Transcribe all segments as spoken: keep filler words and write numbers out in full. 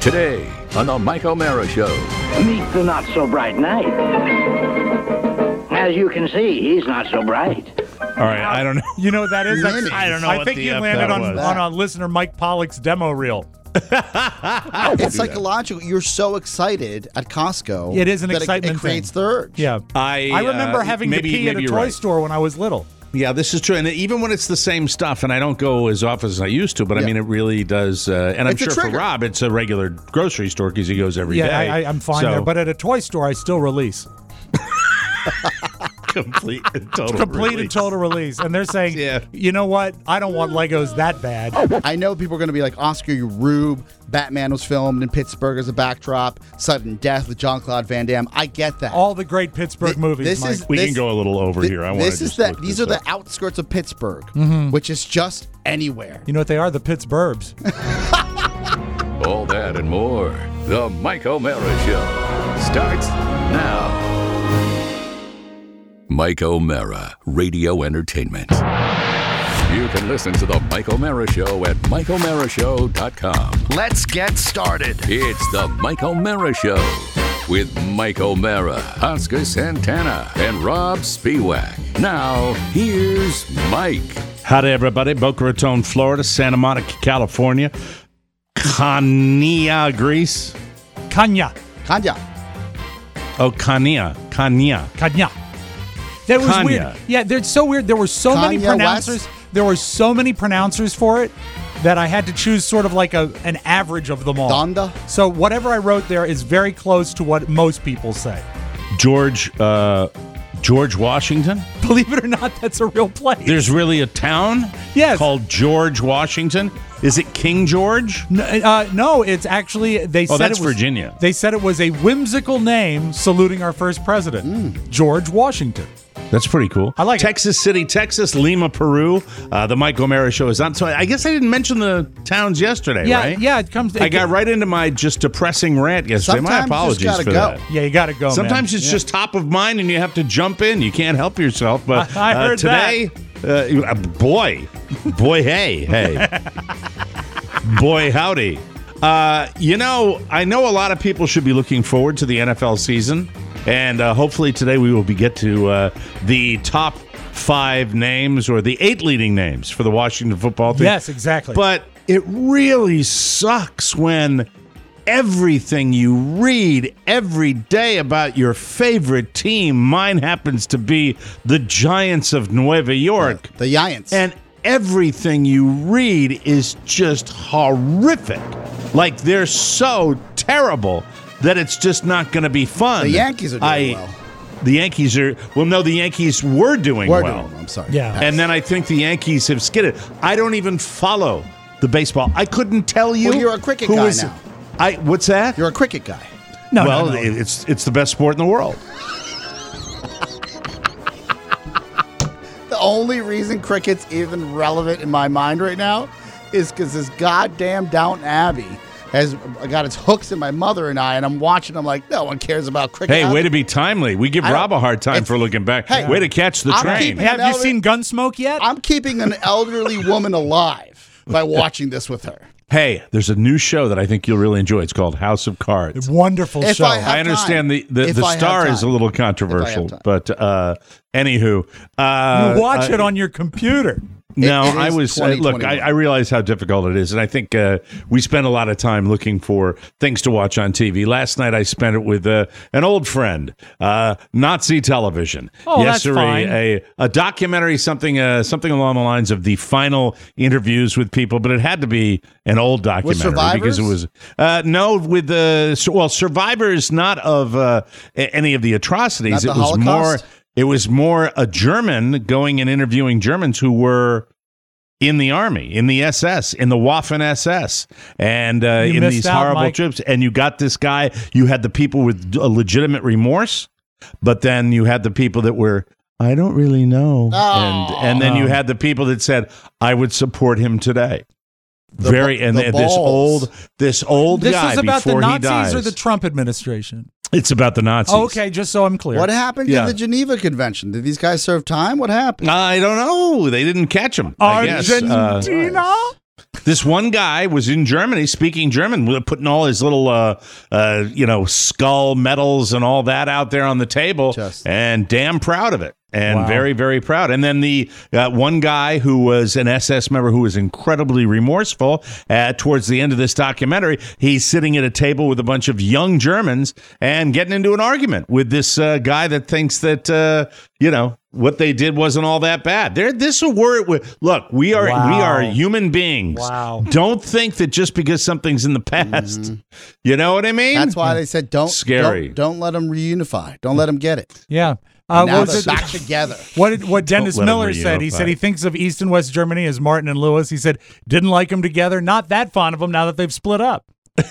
Today on the Mike O'Mara Show. Meet the not-so-bright knight. As you can see, he's not so bright. All right, I don't know. You know what that is? That's, I don't know I what think the you F landed that on, was. on a listener Mike Pollock's demo reel. It's psychological. You're so excited at Costco. It is an that excitement It, it creates thing. the urge. Yeah. I, I remember uh, having maybe, to pee at a maybe toy you're right. store when I was little. Yeah, this is true. And even when it's the same stuff, and I don't go as often as I used to, but I Yeah. mean, it really does. Uh, and I'm It's a sure for trigger. Rob, it's a regular grocery store because he goes every day. Yeah, I, I, I'm fine So, there. But at a toy store, I still release. complete and total Complete and release. total release. And they're saying, Yeah. you know what? I don't want Legos that bad. I know people are going to be like, Oscar, you rube. Batman was filmed in Pittsburgh as a backdrop. Sudden Death with Jean-Claude Van Damme. I get that. All the great Pittsburgh Th- movies, this Mike. is- We This- can go a little over Th- here. I want this to is just the look these this are up. the outskirts of Pittsburgh, Mm-hmm. which is just anywhere. You know what they are? The Pittsburghs. All that and more. The Mike O'Mara Show starts now. Mike O'Mara, Radio Entertainment. You can listen to the Mike O'Mara Show at mike o'mara show dot com. Let's get started. It's the Mike O'Mara Show with Mike O'Mara, Oscar Santana, and Rob Spiewak. Now, here's Mike. Howdy, everybody. Boca Raton, Florida, Santa Monica, California, Kania, Greece. Kanya. Kanya. Oh, Kania. Kania. Kanya. That was Kanya. weird. Yeah, they're so weird. There were so many Kanye pronouncers. West? There were so many pronouncers for it that I had to choose sort of like a an average of them all. Donda. So whatever I wrote there is very close to what most people say. George, uh, George Washington. Believe it or not, that's a real place. There's really a town Yes. called George Washington. Is it King George? No, uh, no, it's actually they Oh, said that's it was, Virginia. They said it was a whimsical name saluting our first president, George Washington. That's pretty cool. I like it. Texas City, Texas, Lima, Peru. Uh, the Mike O'Mara Show is on. So I guess I didn't mention the towns yesterday, Yeah, right? yeah, it comes. I it- got right into my just depressing rant yesterday. My Sometimes you apologies just for gotta go. that. Yeah, you got to go. Sometimes man. it's just top of mind and you have to jump in. You can't help yourself. But I- I uh, heard today, uh, boy, boy, hey, hey, boy, howdy. Uh, you know, I know a lot of people should be looking forward to the N F L season. And uh, hopefully today we will be get to uh, the top five names or the eight leading names for the Washington football team. Yes, exactly. But it really sucks when everything you read every day about your favorite team, mine happens to be the Giants of Nueva York, The Giants. and everything you read is just horrific. Like they're so terrible that it's just not going to be fun. The Yankees are doing I, well. The Yankees are, well, no, the Yankees were doing We're well. doing well. I'm sorry. Yeah. And then I think the Yankees have skidded. I don't even follow the baseball. I couldn't tell you. Well, you're a cricket who guy is- now. I what's that? You're a cricket guy. no, well, no, no. it's it's the best sport in the world. The only reason cricket's even relevant in my mind right now is because this goddamn Downton Abbey has got its hooks in my mother and I, and I'm watching. I'm like, no one cares about cricket. Hey, way to be timely. We give I don't- Rob a hard time it's- for looking back. Hey, way to catch the I'm train. keeping- Have you Elder- seen Gunsmoke yet? I'm keeping an elderly woman alive by watching this with her. Hey, there's a new show that I think you'll really enjoy. It's called House of Cards. Wonderful If show. I have I understand time. the the, If the I have star is a time. little controversial, time. but uh, anywho, uh, you watch uh, it on your computer. No, It- it I is was uh, look. I, twenty twenty-one. I realize how difficult it is, and I think uh, we spend a lot of time looking for things to watch on T V. Last night, I spent it with uh, an old friend, uh, Nazi television. Oh, yes, that's sir, fine. A, a documentary, something uh, something along the lines of the final interviews with people, but it had to be an old documentary because it was uh, no with the well survivors, not of uh, a- any of the atrocities. Not it the was more. Holocaust? It was more a German going and interviewing Germans who were in the army, in the S S, in the Waffen S S, and uh, You in missed these out, horrible Mike. trips. And you got this guy, you had the people with a legitimate remorse, but then you had the people that were, I don't really know. Oh. and and then you Oh. had the people that said, I would support him today. The Very ba- and the this balls. old this old This guy was about the before he Nazis dies. or the Trump administration? It's about the Nazis. Okay, just so I'm clear. What happened Yeah. in the Geneva Convention? Did these guys serve time? What happened? I don't know. They didn't catch him. I guess. Uh, Argentina? This one guy was in Germany speaking German, putting all his little, uh, uh, you know, skull medals and all that out there on the table, Just- and damn proud of it. And Wow. very, very proud. And then the uh, one guy who was an S S member who was incredibly remorseful uh, towards the end of this documentary, he's sitting at a table with a bunch of young Germans and getting into an argument with this uh, guy that thinks that, uh, you know, what they did wasn't all that bad. There, this will work. With, look, we are Wow. we are human beings. Wow. Don't think that just because something's in the past, Mm-hmm. you know what I mean? That's why they said don't Scary. Don't, don't let them reunify. Don't let them get it. Yeah. Uh, now what they're was it- back together. What did, what Dennis let 'em Miller said? He reunify. said he thinks of East and West Germany as Martin and Lewis. He said didn't like them together. Not that fond of them now that they've split up.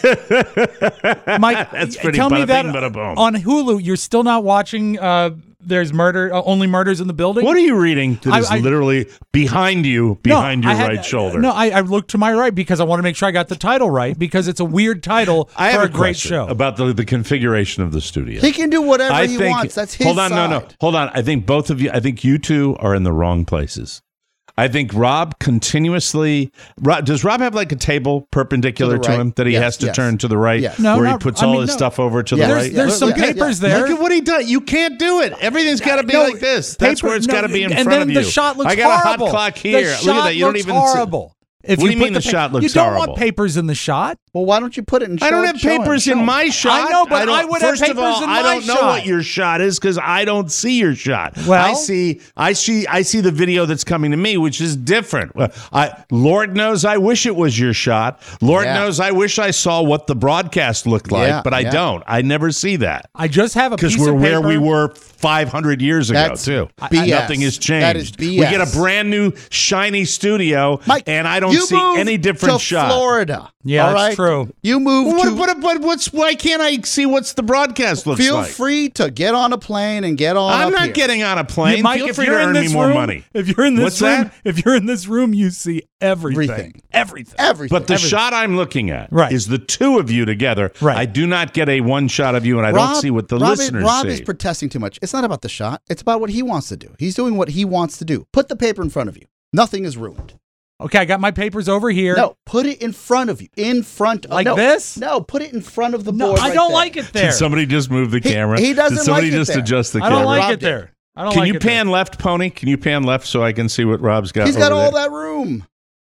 Mike, That's pretty tell me bada that bing, bada boom. on Hulu you're still not watching. Uh, there's murder, uh, only murders in the building. What are you reading that I- is I- literally behind you, behind No, your I had- right shoulder? No, I, I looked to my right because I want to make sure I got the title right because it's a weird title I for have a a great question show. about the, the configuration of the studio. He can do whatever I he think, wants. That's his hold on, side. no, no, hold on. I think both of you, I think you two are in the wrong places. I think Rob continuously. Rob, does Rob have like a table perpendicular To the to, right. him that he Yes, has to yes. turn to the right, Yes. No, where he not- puts I all mean, his no. stuff over to Yes. the there's right? there's some Yeah, yeah, papers yeah. there. Look at what he does. You can't do it. Everything's got to be No, like this. That's paper- where it's no, got to be in and front then of you. the shot looks I got horrible. a hot clock The here. Look shot at that. You don't looks even. horrible. If What do you put mean the pa- shot looks You don't horrible? want papers in the shot. Well, why don't you put it in? I don't show- have show him, papers show in him. my shot. I know, but don't- I would have first of papers all, in I my don't know shot. what your shot is because I don't see your shot. Well- I see, I see, I see the video that's coming to me, which is different. Well, I, Lord knows, I wish it was your shot. Lord Yeah. knows, I wish I saw what the broadcast looked like, Yeah, but I yeah. don't. I never see that I just have a because piece we're of where paper. we were five hundred years ago That's too. B S. Nothing has changed. That is B We S. get a brand new shiny studio, Mike, and I don't you see moved any different to shot. Florida. Yeah, all that's right? true. You moved What, to. what, what, what's why can't I see what's the broadcast looks feel like? free to get on a plane and get on. I'm up not here. getting on a plane. Yeah, Mike, Feel if free you're to in earn this me more room, money. if you're in this What's room, that? if you're in this room, you see everything. Everything. Everything. everything. But the shot I'm looking at Right. is the two of you together. Right. I do not get a one shot of you, and I Rob, don't see what the Rob listeners is, Rob see. is protesting too much. It's not about the shot. It's about what he wants to do. He's doing what he wants to do. Put the paper in front of you. Nothing is ruined. Okay, I got my papers over here. No, put it in front of you. In front of Like no, this? No, put it in front of the No, board. I right don't there. like it there. Did somebody just move the He- camera? he doesn't Did somebody like it just there. adjust the I camera? don't like Rob it did. there. I don't Can like you it there. pan left, Pony? Can you pan left so I can see what Rob's got? He's got over all there? that room.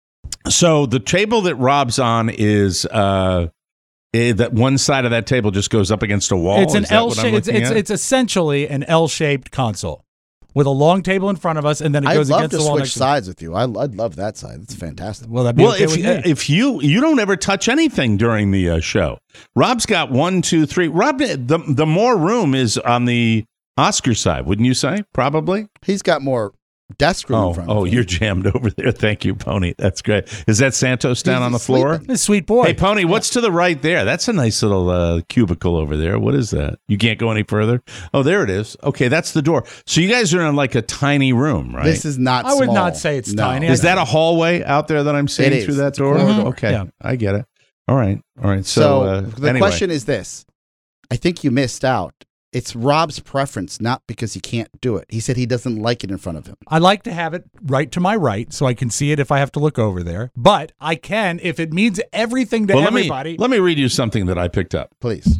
So the table that Rob's on is uh, eh, that one side of that table just goes up against a wall. It's an Is that L what I'm shape. It's, looking it's at? it's essentially an L-shaped console with a long table in front of us, and then it I'd goes love against to the wall switch next to sides with you. I, I'd love that side. That's fantastic. Well, that'd be Well, okay if with you, me. if you you don't ever touch anything during the uh, show, Rob's got one, two, three. Rob, the the more room is on the Oscar side, wouldn't you say? Probably. He's got more desk room Oh, in front oh, of him. you're jammed over there. Thank you, Pony. That's great. Is that Santos down He's on the floor? sleeping. This sweet boy. Hey, Pony, what's to the right there? That's a nice little uh, cubicle over there. What is that? You can't go any further? Oh, there it is. Okay, that's the door. So you guys are in like a tiny room, right? This is not I would small. not say it's No. tiny. Is that a hallway out there that I'm seeing It is. through that It's a door? corridor. Okay, Yeah. I get it. All right, all right. So, So, uh, the anyway. question is this. I think you missed out. It's Rob's preference, not because he can't do it. He said he doesn't like it in front of him. I like to have it right to my right so I can see it if I have to look over there. But I can if it means everything to Well, let everybody. me let me read you something that I picked up. Please.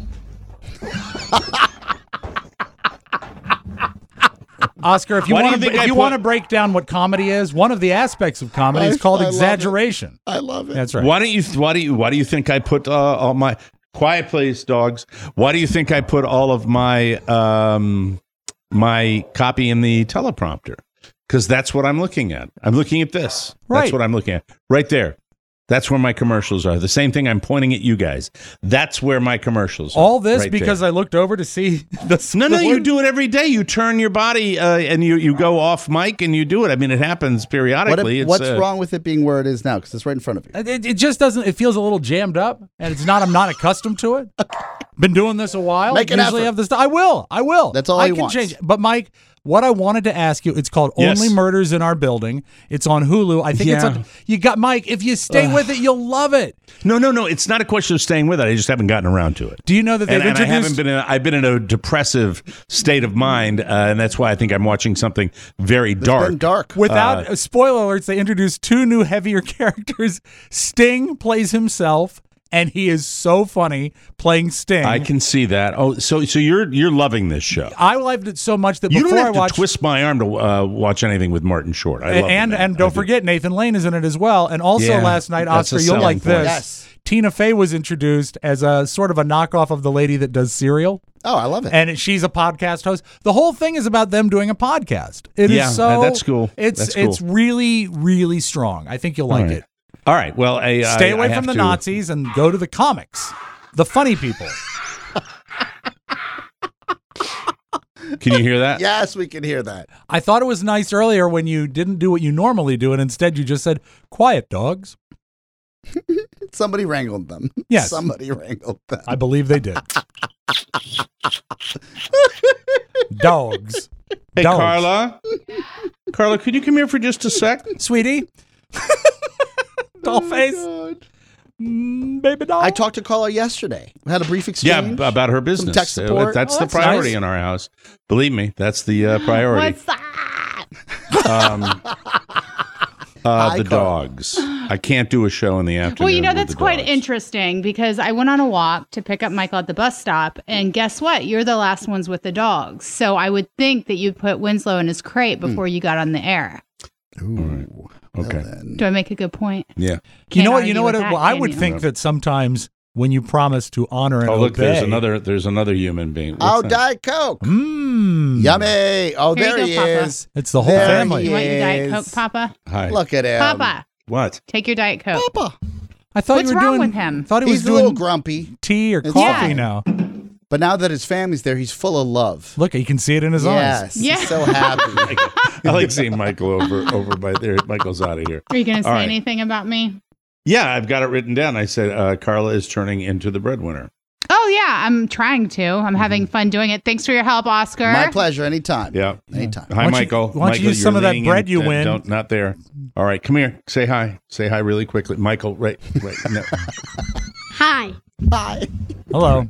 Oscar, if you Why do want you to think I if you put- want to break down what comedy is, one of the aspects of comedy I- is called I love it. exaggeration. I love it. That's right. Why don't you why do you why do you think I put uh, all my quiet please dogs? Why do you think I put all of my um my copy in the teleprompter? Because that's what I'm looking at. I'm looking at this. Right. That's what I'm looking at. Right there. That's where my commercials are. The same thing I'm pointing at you guys. That's where my commercials are. All this right because there. I looked over to see the No, no, you sport? do it every day. You turn your body uh, and you, you go off mic and you do it. I mean, it happens What periodically. if- It's, what's uh, wrong with it being where it is now? Because it's right in front of you. It, it just doesn't. It feels a little jammed up, and it's not. I'm not accustomed to it. Been doing this a while. Make an Usually effort. have this. I will. I will. That's all I he can wants. change. But Mike, what I wanted to ask you, it's called Yes. Only Murders in Our Building. It's on Hulu. I think it's Yeah. on. You got Mike. If you stay with it, you'll love it. No, no, no. It's not a question of staying with it. I just haven't gotten around to it. Do you know that they've And, and I introduced? haven't been. In a, I've been in a depressive state of mind, uh, and that's why I think I'm watching something very It's dark. been dark. Without Uh, spoiler alerts, they introduced two new heavier characters. Sting plays himself, and he is so funny playing Sting. I can see that. Oh, so so you're you're loving this show. I loved it so much that You before don't have I watched to twist my arm to uh, watch anything with Martin Short. I love and him, and man. don't I do. forget Nathan Lane is in it as well. And also Yeah, last night, that's Oscar, a you'll selling like this. point. Yes. Tina Fey was introduced as a sort of a knockoff of the lady that does Serial, Oh, I love it. and she's a podcast host. The whole thing is about them doing a podcast. It is Yeah, so that's cool. It's That's cool. it's really really strong. I think you'll like right. it. All right. Well, I, Stay I- away I from have the to- Nazis and go to the comics, the funny people. Can you hear that? Yes, we can hear that. I thought it was nice earlier when you didn't do what you normally do, and instead you just said, "Quiet, dogs." Somebody wrangled them. Yes. Somebody wrangled them. I believe they did. Dogs. Hey, Dogs. Carla. Carla, could you come here for just a sec? Sweetie. Doll face. Mm, baby doll. I talked to Carla yesterday. We had a brief Yeah, exchange. b- about her business. tech support. Uh, That's Oh, the that's priority nice. in our house. Believe me, that's the uh, priority. What's that? Um, uh, Hi, the Carla. dogs. I can't do a show in the afternoon. Well, you know, with that's the quite dogs. interesting because I went on a walk to pick up Michael at the bus stop, and guess what? You're the last ones with the dogs. So I would think that you'd put Winslow in his crate before you got on the air. Ooh. Okay. Well, then. Do I make a good point? Yeah. you Can't know what? argue You know with what? it- that, well, I can would you? think that sometimes when you promise to honor and Oh, look, obey. there's another. There's another human being. Oh, What's that? Diet Coke. Mmm. Yummy. Oh, Here you there go, he Papa. is. It's the whole There family. he You want your Diet is. Coke, Papa? Hi. Look at him. Papa, What? take your Diet Coke. Papa. I thought What's you were wrong doing. with him? Thought he was He's a little doing grumpy, tea or It's coffee fine. now. but now that his family's there, he's full of love. Look, you can see it in his yes. eyes. Yeah. He's so happy. I like seeing Michael over over by there. Michael's out of here. Are you going to say All right. anything about me? Yeah, I've got it written down. I said uh, Carla is turning into the breadwinner. Oh, yeah, I'm trying to. I'm having fun doing it. Thanks for your help, Oscar. My pleasure. Anytime. Yeah. Anytime. Hi, Why don't you- Michael. why don't you Michael, use some you're of that leaning bread you uh, win? Don't, not there. All right, come here. Say hi. Say hi really quickly. Michael, right. right no. Hi. Bye. Hello.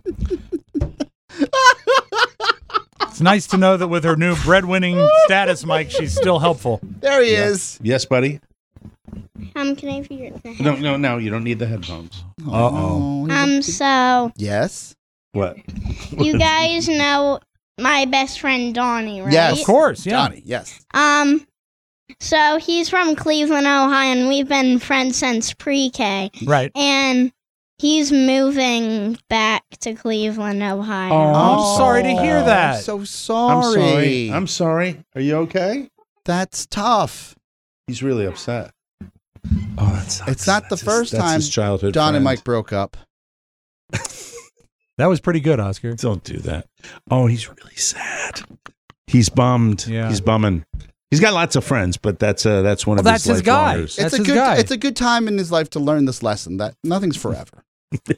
It's nice to know that with her new breadwinning status, Mike, she's still helpful. There he is. Yes, buddy? Um, can I figure it out? No, no, no. You don't need the headphones. Uh oh. he's a- Um, so yes. What? you guys know my best friend Donnie, right? Yes. Of course, yeah. Johnny. Yes. Um, so he's from Cleveland, Ohio, and we've been friends since pre-K. Right. And he's moving back to Cleveland, Ohio. Oh, I'm sorry to hear I'm that. so I'm sorry. sorry. I'm sorry. Are you okay? That's tough. He's really upset. Oh, that sucks. It's not the That's his- first that's time his childhood Don and friend. Mike broke up. That was pretty good, Oscar. Don't do that. Oh, he's really sad. He's bummed. Yeah. He's bumming. He's got lots of friends, but that's uh, that's one Well, of that's his his guy. lifelongers. That's it's a his good. guy. It's a good time in his life to learn this lesson that nothing's forever.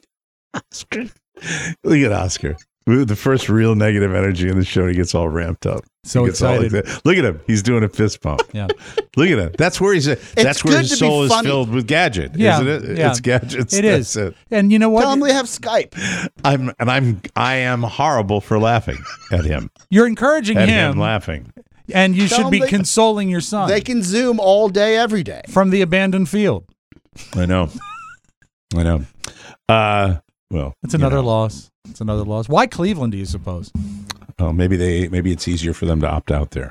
Look at Oscar. The first real negative energy in the show, he gets all ramped up. So He gets all excited. like- Look at him. He's doing a fist pump. Yeah. Look at him. That's where he's. That's where good his to be soul is funny. filled with gadget, Yeah, isn't it? yeah. It's gadgets. It That's is. It. And you know what? Tell him we have Skype. I'm and I'm I am horrible for laughing at him. You're encouraging At him, him laughing. and you Tell should him be they- consoling your son They can Zoom all day, every day. from the abandoned field. I know. I know. Uh, well, It's you another know. loss. It's another loss. Why Cleveland, do you suppose? Oh, maybe they maybe it's easier for them to opt out there.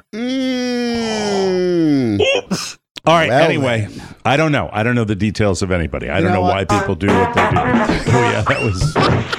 Mm. All right. Well, anyway, then. I don't know. I don't know the details of anybody. I You don't know know why what? people do what they do. Oh yeah, that was.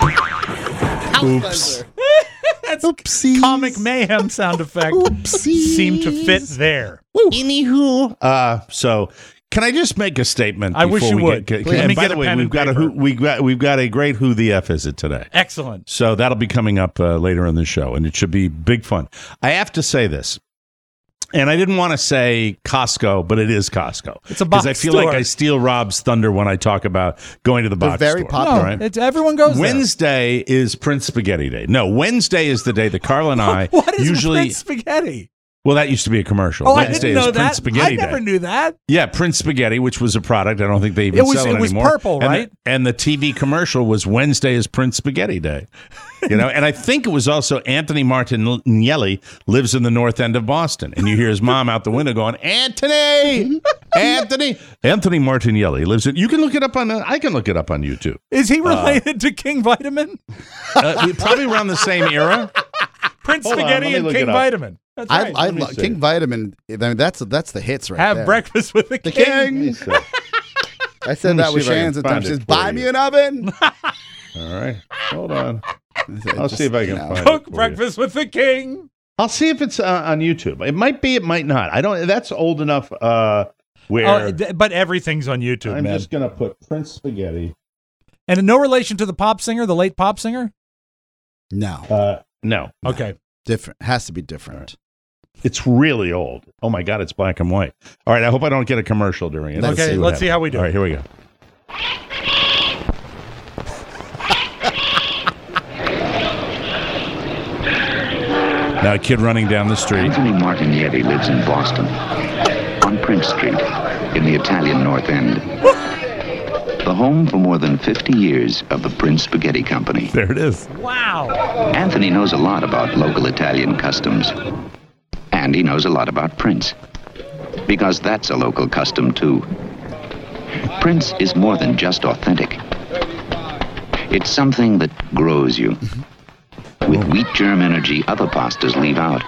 Oops. That's Oopsie. comic mayhem sound effect. Oopsies. Seem to fit there. Anywho, uh, so can I just make a statement? I wish before you we would. Get, Please. Let and me by get the a way, pen we've and got a paper. who we got we've got a great Who the F is it today. Excellent. So that'll be coming up uh, later in the show, and it should be big fun. I have to say this. And I didn't want to say Costco, but it is Costco. It's a box Because I feel store. like I steal Rob's thunder when I talk about going to the They're box very store. popular. No, right? it's everyone goes there. Wednesday is Prince Spaghetti Day. No, Wednesday is the day that Carl and I What is usually. Prince Spaghetti? Well, that used to be a commercial. Oh, I Wednesday didn't know is Prince that. Spaghetti I never Day. knew that. Yeah, Prince Spaghetti, which was a product. I don't think they even It was- sell it, it was anymore. purple, And the- right? And the T V commercial was Wednesday is Prince Spaghetti Day. You know, and I think it was also Anthony Martinelli lives in the north end of Boston, and you hear his mom out the window going, "Anthony, Anthony, Anthony Martinelli lives in." You can look it up on. Uh, I can look it up on YouTube. Is he related to King Vitamin? Uh, we- probably around the same era. Prince Hold on, Spaghetti let me and look King it up. Vitamin. That's I, right. I me love see. King Vitamin. I mean, that's that's the hits right Have there. breakfast with the, The king. king. I said me that with see if I can Shan sometimes. find She it says, for "Buy you." me an oven." All right, hold on. I'll Just, see if I can you know. find Cook it. for you. breakfast with the king. I'll see if it's uh, on YouTube. It might be. It might not. I don't. That's old enough. Uh, where Oh, th- but everything's on YouTube, I'm man. just gonna put Prince Spaghetti. And no relation to the pop singer, the late pop singer? No, Uh, no, Okay. different. Has to be different. it's really old. Oh my God, it's black and white. All right, I hope I don't get a commercial during it. Let's Okay, what let's see happens. how we do. All right, here we go. Now a kid running down the street. Anthony Martignetti lives in Boston, on Prince Street, in the Italian North End. The home for more than fifty years of the Prince Spaghetti Company. There it is. Wow. Anthony knows a lot about local Italian customs. And he knows a lot about Prince. Because that's a local custom, too. Prince is more than just authentic. It's something that grows you. With wheat germ energy other pastas leave out.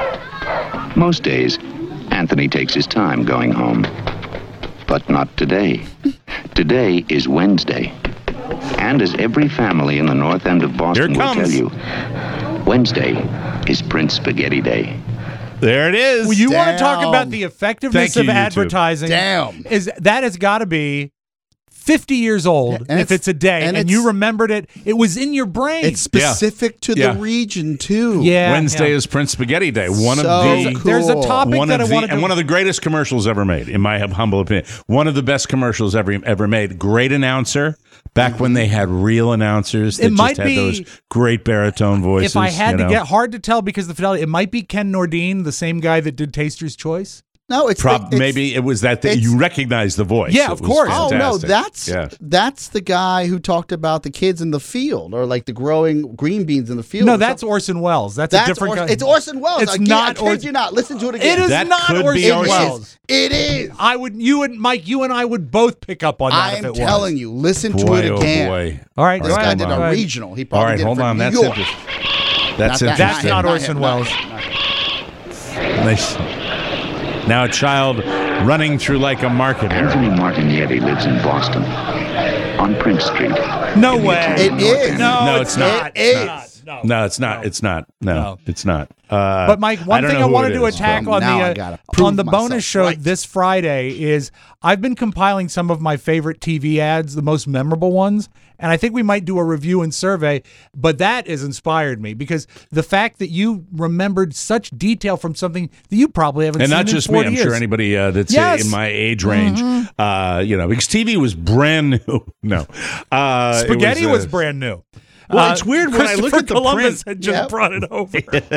Most days, Anthony takes his time going home. But not today. Today is Wednesday. And as every family in the north end of Boston Here it will tell comes. you, Wednesday is Prince Spaghetti Day. There it is. Well, you want to talk Damn. about the effectiveness Thank you, of YouTube. advertising? Damn. Is that has got to be fifty years old and if it's- it's a day, and and, you it's- remembered it. It was in your brain. It's specific to Yeah. the region too. yeah. Wednesday yeah. is Prince Spaghetti Day. One So of the cool. There's a topic one that of I the, wanted to. and one of the greatest commercials ever made, in my humble opinion. One of the best commercials ever ever made. Great announcer. Back when they had real announcers that It just might had be- those great baritone voices. if I had you to know. get hard to tell because of the fidelity, it might be Ken Nordine, the same guy that did Taster's Choice. No, it's Prob- the, it's, maybe it was that thing. it's- You recognize the voice. Yeah, It of was course. Oh no, fantastic. that's yeah. that's the guy who talked about the kids in the field or like the growing green beans in the field. No, or that's something. Orson Welles. That's, That's a different Orson, guy. it's Orson Welles. It's I, can't- not I kid Orson- you not. Listen to it again. It is That not could be Orson It Orson Welles. is. It is. I would, you and Mike, you and I would both pick up on that I if am it was. telling you. Listen to Boy, it oh again. boy. All right, This go guy ahead. did go a ahead. regional. He All probably right, did it hold for on. New That's York. interesting. Not That's that- interesting. not him, Orson him, Welles. him, not him. Nice. Now a child running through like a market area. Anthony Martignetti lives in Boston, on Prince Street. No in the way. Italian It North is. End. No, No, it's it's not. not. It It's is. not. No. No, it's not. It's not. No, No. it's not. Uh, But Mike, one I don't thing know I who wanted it to is. attack Well, on now I the gotta uh, prove on the myself bonus show right. this Friday is I've been compiling some of my favorite T V ads, the most memorable ones, and I think we might do a review and survey. But that has inspired me because the fact that you remembered such detail from something that you probably haven't and seen not in just me. forty I'm years. sure anybody uh, that's uh, Yes. Mm-hmm. in my age range, uh, you know, because T V was brand new. No, uh, it Spaghetti was, uh, brand new. Well, Uh, it's weird when I look Christopher at the Columbus print. had just Yep. brought it over.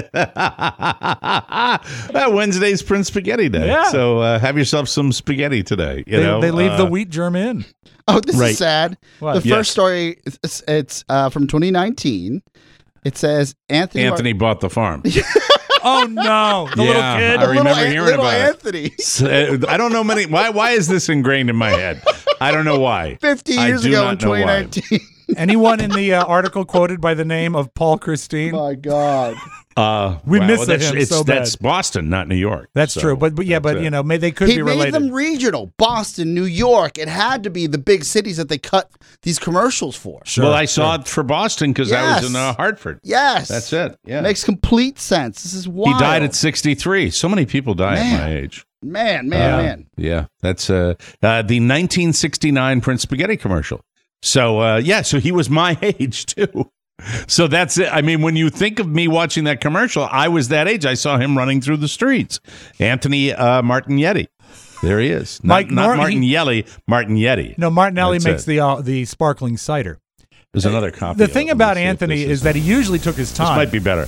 That Wednesday's Prince Spaghetti Day. Yeah. So uh, have yourself some spaghetti today. You they, know, they leave uh, the wheat germ in. Oh, this Right. is sad. What? The first Yes. story, it's, it's uh, from twenty nineteen. It says Anthony. Anthony bought the farm. Oh no, the Yeah, little I kid. Mar- remember little, An- hearing little about it. Anthony. So, uh, I don't know many. Why? Why is this ingrained in my head? I don't know why. Fifty I years do ago not in know why. twenty nineteen. Anyone in the uh, article quoted by the name of Paul Christine? My God. Uh, We well, miss that's, him it's, so bad. That's Boston, not New York. That's So, true, but, but yeah, that's but it. you know, may, they could He be made related. them regional. Boston, New York. It had to be the big cities that they cut these commercials for. well, I saw it for Boston because I was Yes. in uh, Hartford. Yes. That's it. Yeah. Makes complete sense. This is He wild. died at sixty-three. So many people die Man. at my age. Man, man, Uh, man. Yeah, that's uh, uh, the nineteen sixty-nine Prince Spaghetti commercial. So uh, yeah, so he was my age too. So that's it. I mean, when you think of me watching that commercial, I was that age. I saw him running through the streets. Anthony uh, Martignetti. There he is. Not, Mike not Nor- Martin he- Yelly, Martignetti. No, Martinelli That's makes it. the uh, the sparkling cider. There's another copy. The of thing it. Let me about see if Anthony this is that he usually took his This time. might be better.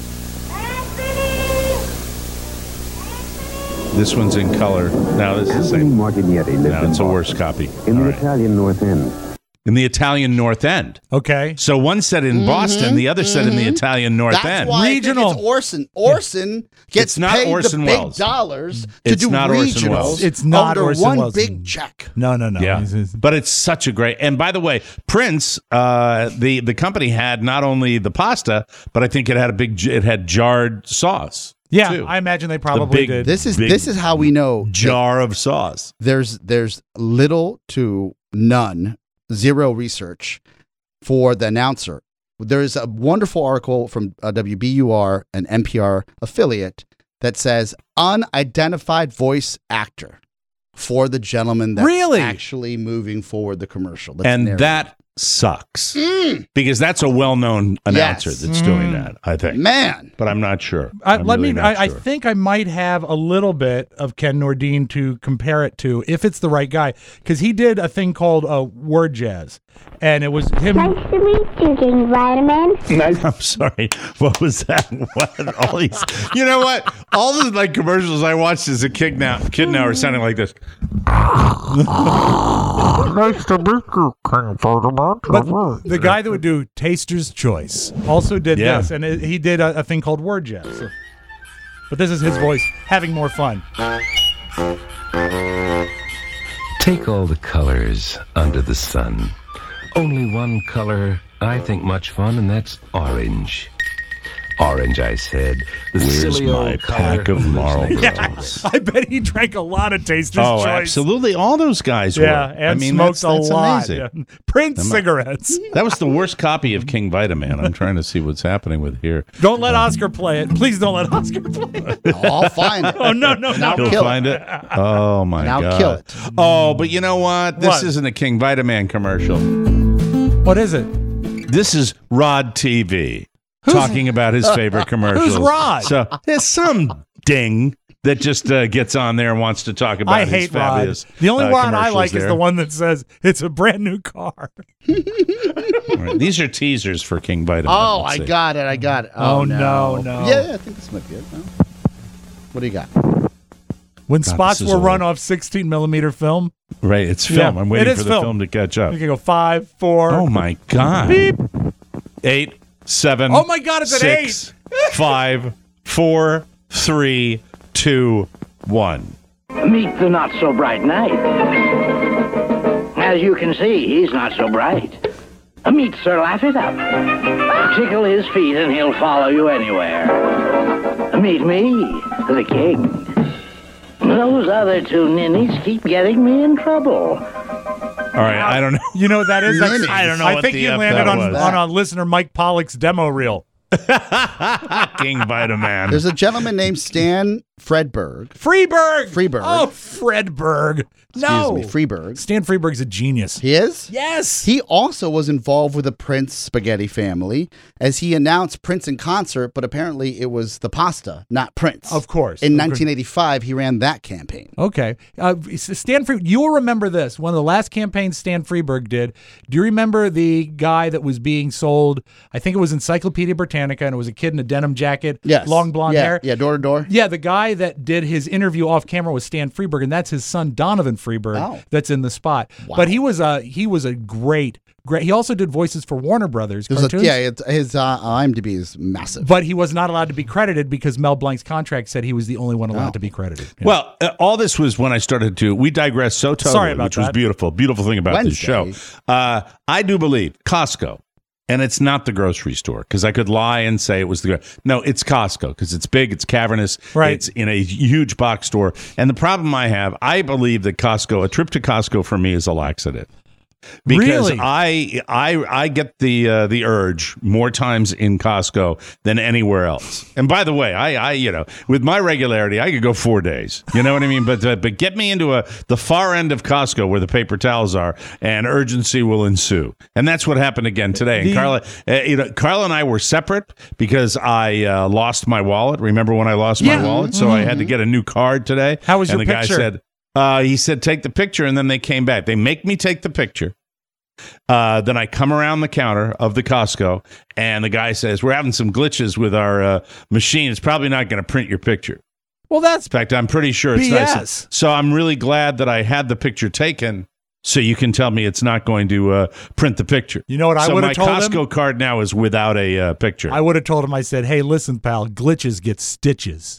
This one's in color. Now this is the Anthony same. Martignetti lived No, in it's a Boston, worse copy. in All the right. Italian North End. In the Italian North End. Okay. So one said in Boston, the other said in the Italian North That's End. why Regional. I think it's Orson. Orson gets It's not paid Orson the big Welles. dollars to It's do not Orson regionals. Welles. It's not under Orson one Welles. big check. No, no, no. Yeah, He's- he's- but it's such a great. And by the way, Prince, uh, the the company had not only the pasta, but I think it had a big. j- It had jarred sauce. yeah, too. I imagine they probably big- did. This is Big this is how we know that jar of sauce. there's there's little to none, zero research for the announcer. There is a wonderful article from uh, W B U R, an N P R affiliate, that says unidentified voice actor for the gentleman that's Really? actually moving forward the commercial. That's And narrating. that sucks because that's a well-known announcer Yes. that's doing that. I think, man. but I'm not sure. I, I'm let really me. not I, I sure. think I might have a little bit of Ken Nordine to compare it to, if it's the right guy, because he did a thing called uh, Word Jazz, and it was him. Nice to meet you, King Vitamin. I'm sorry. What was that? What? All these, you know what? All the like commercials I watched as a kid now, kid now are sounding like this. Nice to meet you, King Vitamin. But the guy that would do Taster's Choice also did Yeah. this, and it, he did a, a thing called Word Jazz. So- But this is his voice having more fun. Take all the colors under the sun. Only one color I think much fun, and that's orange. Orange, I said. The Where's silly my old pack color of who lives next Marlboros? door. I bet he drank a lot of Taster's Oh, Choice. absolutely. All those guys were. Yeah, and I mean, smoked that's, that's a lot. amazing. Yeah. Prince Am I- cigarettes. That was the worst copy of King Vitamin. I'm trying to see what's happening with here. Don't let Oscar play it. Please don't let Oscar play it. I'll find it. Oh, no, no, And I'll no. You'll kill find it. it. Oh my And I'll god! kill it. Oh, but you know what? This What? isn't a King Vitamin commercial. What is it? This is Rod T V talking about his favorite commercials. Who's Rod? So there's some ding that just uh, gets on there and wants to talk about I his hate Rod. fabulous. The only uh, Rod I commercials like is there. the one that says it's a brand new car. All right, these are teasers for King Vitamin. Oh, Let's I see. got it. I got it. Oh, Oh, no, no. Yeah, yeah, I think this might be it. No? What do you got? When God, spots this is were run old. off sixteen millimeter film, Right, it's film. Yeah, I'm it waiting is for the film. film to catch up. you can go five, four. Oh my god! Beep. Eight, seven. Oh my God, it's an six, five, four, three, two, one. Meet the not-so-bright knight. As you can see, he's not so bright. Meet Sir Laugh-It-Up. Tickle his feet and he'll follow you anywhere. Meet me, the king. Those other two ninnies keep getting me in trouble. All right, I don't know. You know what that is? That's- I don't know I what think the you F landed that on, was. on a listener Mike Pollock's demo reel. King Vitamin. There's a gentleman named Stan Fredberg. Freeberg. Freeberg. Oh, Fredberg. No. Excuse me, Freeberg. Stan Freeberg's a genius. He is? Yes. He also was involved with the Prince spaghetti family as he announced Prince in concert, but apparently it was the pasta, not Prince. Of course. In Of course. nineteen eighty-five, he ran that campaign. Okay. Uh, Stan Freeberg, you'll remember this. One of the last campaigns Stan Freeberg did. Do you remember the guy that was being sold? I think it was Encyclopedia Britannica, and it was a kid in a denim jacket, Yes. long blonde yeah, hair. Yeah, door to door. Yeah, the guy that did his interview off camera was Stan Freeberg, and that's his son Donovan Freeberg Oh. that's in the spot. Wow. But he was a he was a great great. He also did voices for Warner Brothers There's a, cartoons. yeah, it's, his uh, IMDb is massive. But he was not allowed to be credited because Mel Blanc's contract said he was the only one allowed Oh. to be credited. Yeah. Well, uh, all this was when I started to. We digress so totally, Sorry about which was that. beautiful. Beautiful thing about this show. Wednesday. Uh, I do believe Costco, and it's not the grocery store because I could lie and say it was the. No, it's Costco because it's big, it's cavernous, Right. It's in a huge box store. And the problem I have, I believe that Costco, a trip to Costco for me is a laxative. because Really? I I I get the uh, the urge more times in Costco than anywhere else. And by the way, I I you know with my regularity, I could go four days. You know what I mean? But uh, but get me into a the far end of Costco where the paper towels are, and urgency will ensue. And that's what happened again today. And The- Carla, uh, you know, Carla and I were separate because I uh, lost my wallet. Remember when I lost Yeah. my wallet? So I had to get a new card today. How was and your the picture? guy said. Uh, he said, take the picture, and then they came back. They make me take the picture. Uh, then I come around the counter of the Costco, and the guy says, we're having some glitches with our uh, machine. It's probably not going to print your picture. Well, that's In fact, I'm pretty sure it's B S. nice. So I'm really glad that I had the picture taken so you can tell me it's not going to uh, print the picture. You know what I so would my have told Costco him? card now is without a uh, picture. I would have told him. I said, "Hey, listen, pal, glitches get stitches."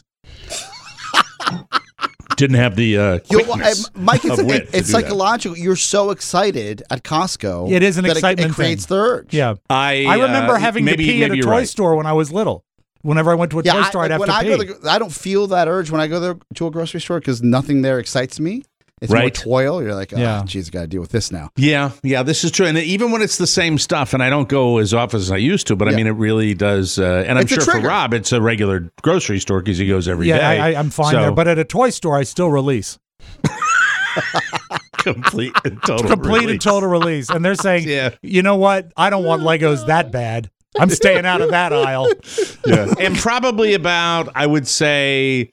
Didn't have the uh, You'll- quickness uh, Mike, it's, of wit it, to it's do that. psychological. You're so excited at Costco. It is an that excitement It, it creates thing. the urge. Yeah, I, I remember uh, having maybe, to pee at maybe a you're toy right. store when I was little. Whenever I went to a Yeah, toy I, store, I'd have when to I pee. go to the, I don't feel that urge when I go there to a grocery store because nothing there excites me. It's more Right. toil. You're like, oh, Yeah. geez, I got to deal with this now. Yeah, yeah, this is true. And even when it's the same stuff, and I don't go as often as I used to, but I Yeah. mean, it really does. Uh, and I'm It's a sure for trigger. Rob, it's a regular grocery store because he goes every day. yeah, I, I, I'm fine So, there. But at a toy store, I still release. complete and total Complete and release. total release. And they're saying, Yeah. you know what? I don't want Legos that bad. I'm staying out of that aisle. Yeah. And probably about, I would say,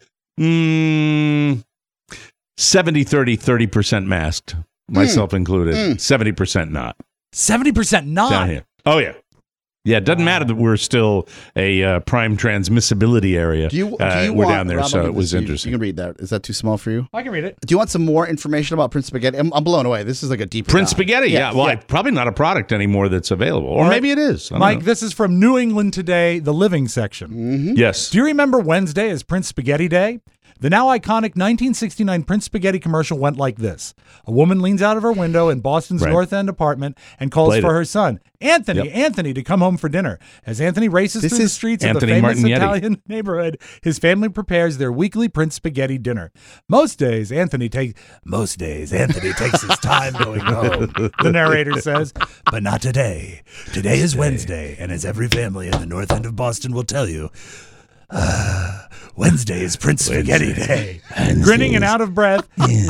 mm, seventy, thirty, thirty percent masked, myself included. seventy percent not. seventy percent not. Down here. Oh, yeah. Yeah, it doesn't matter that we're still a uh, prime transmissibility area. Do you, do Uh, you we're want, down there, Rob, so I'll it give was this to you. interesting. You can read that. Is that too small for you? I can read it. Do you want some more information about Prince Spaghetti? I'm, I'm blown away. This is like a deeper Prince dive. Spaghetti, yeah. Well, I, probably not a product anymore that's available. Or All right. maybe it is. I don't Mike, know. this is from New England Today, the living section. Yes. Do you remember Wednesday as Prince Spaghetti Day? The now iconic nineteen sixty-nine Prince Spaghetti commercial went like this. A woman leans out of her window in Boston's Right. North End apartment and calls Played for it. her son, Anthony, Yep. Anthony, to come home for dinner. As Anthony races This through the is streets Anthony of the famous Martignetti. Italian neighborhood, his family prepares their weekly Prince Spaghetti dinner. Most days, Anthony takes most days Anthony takes his time going home. The narrator says, but not today. Today is Wednesday, and as every family in the North End of Boston will tell you, uh, Wednesday is Prince Spaghetti Day. Grinning and out of breath,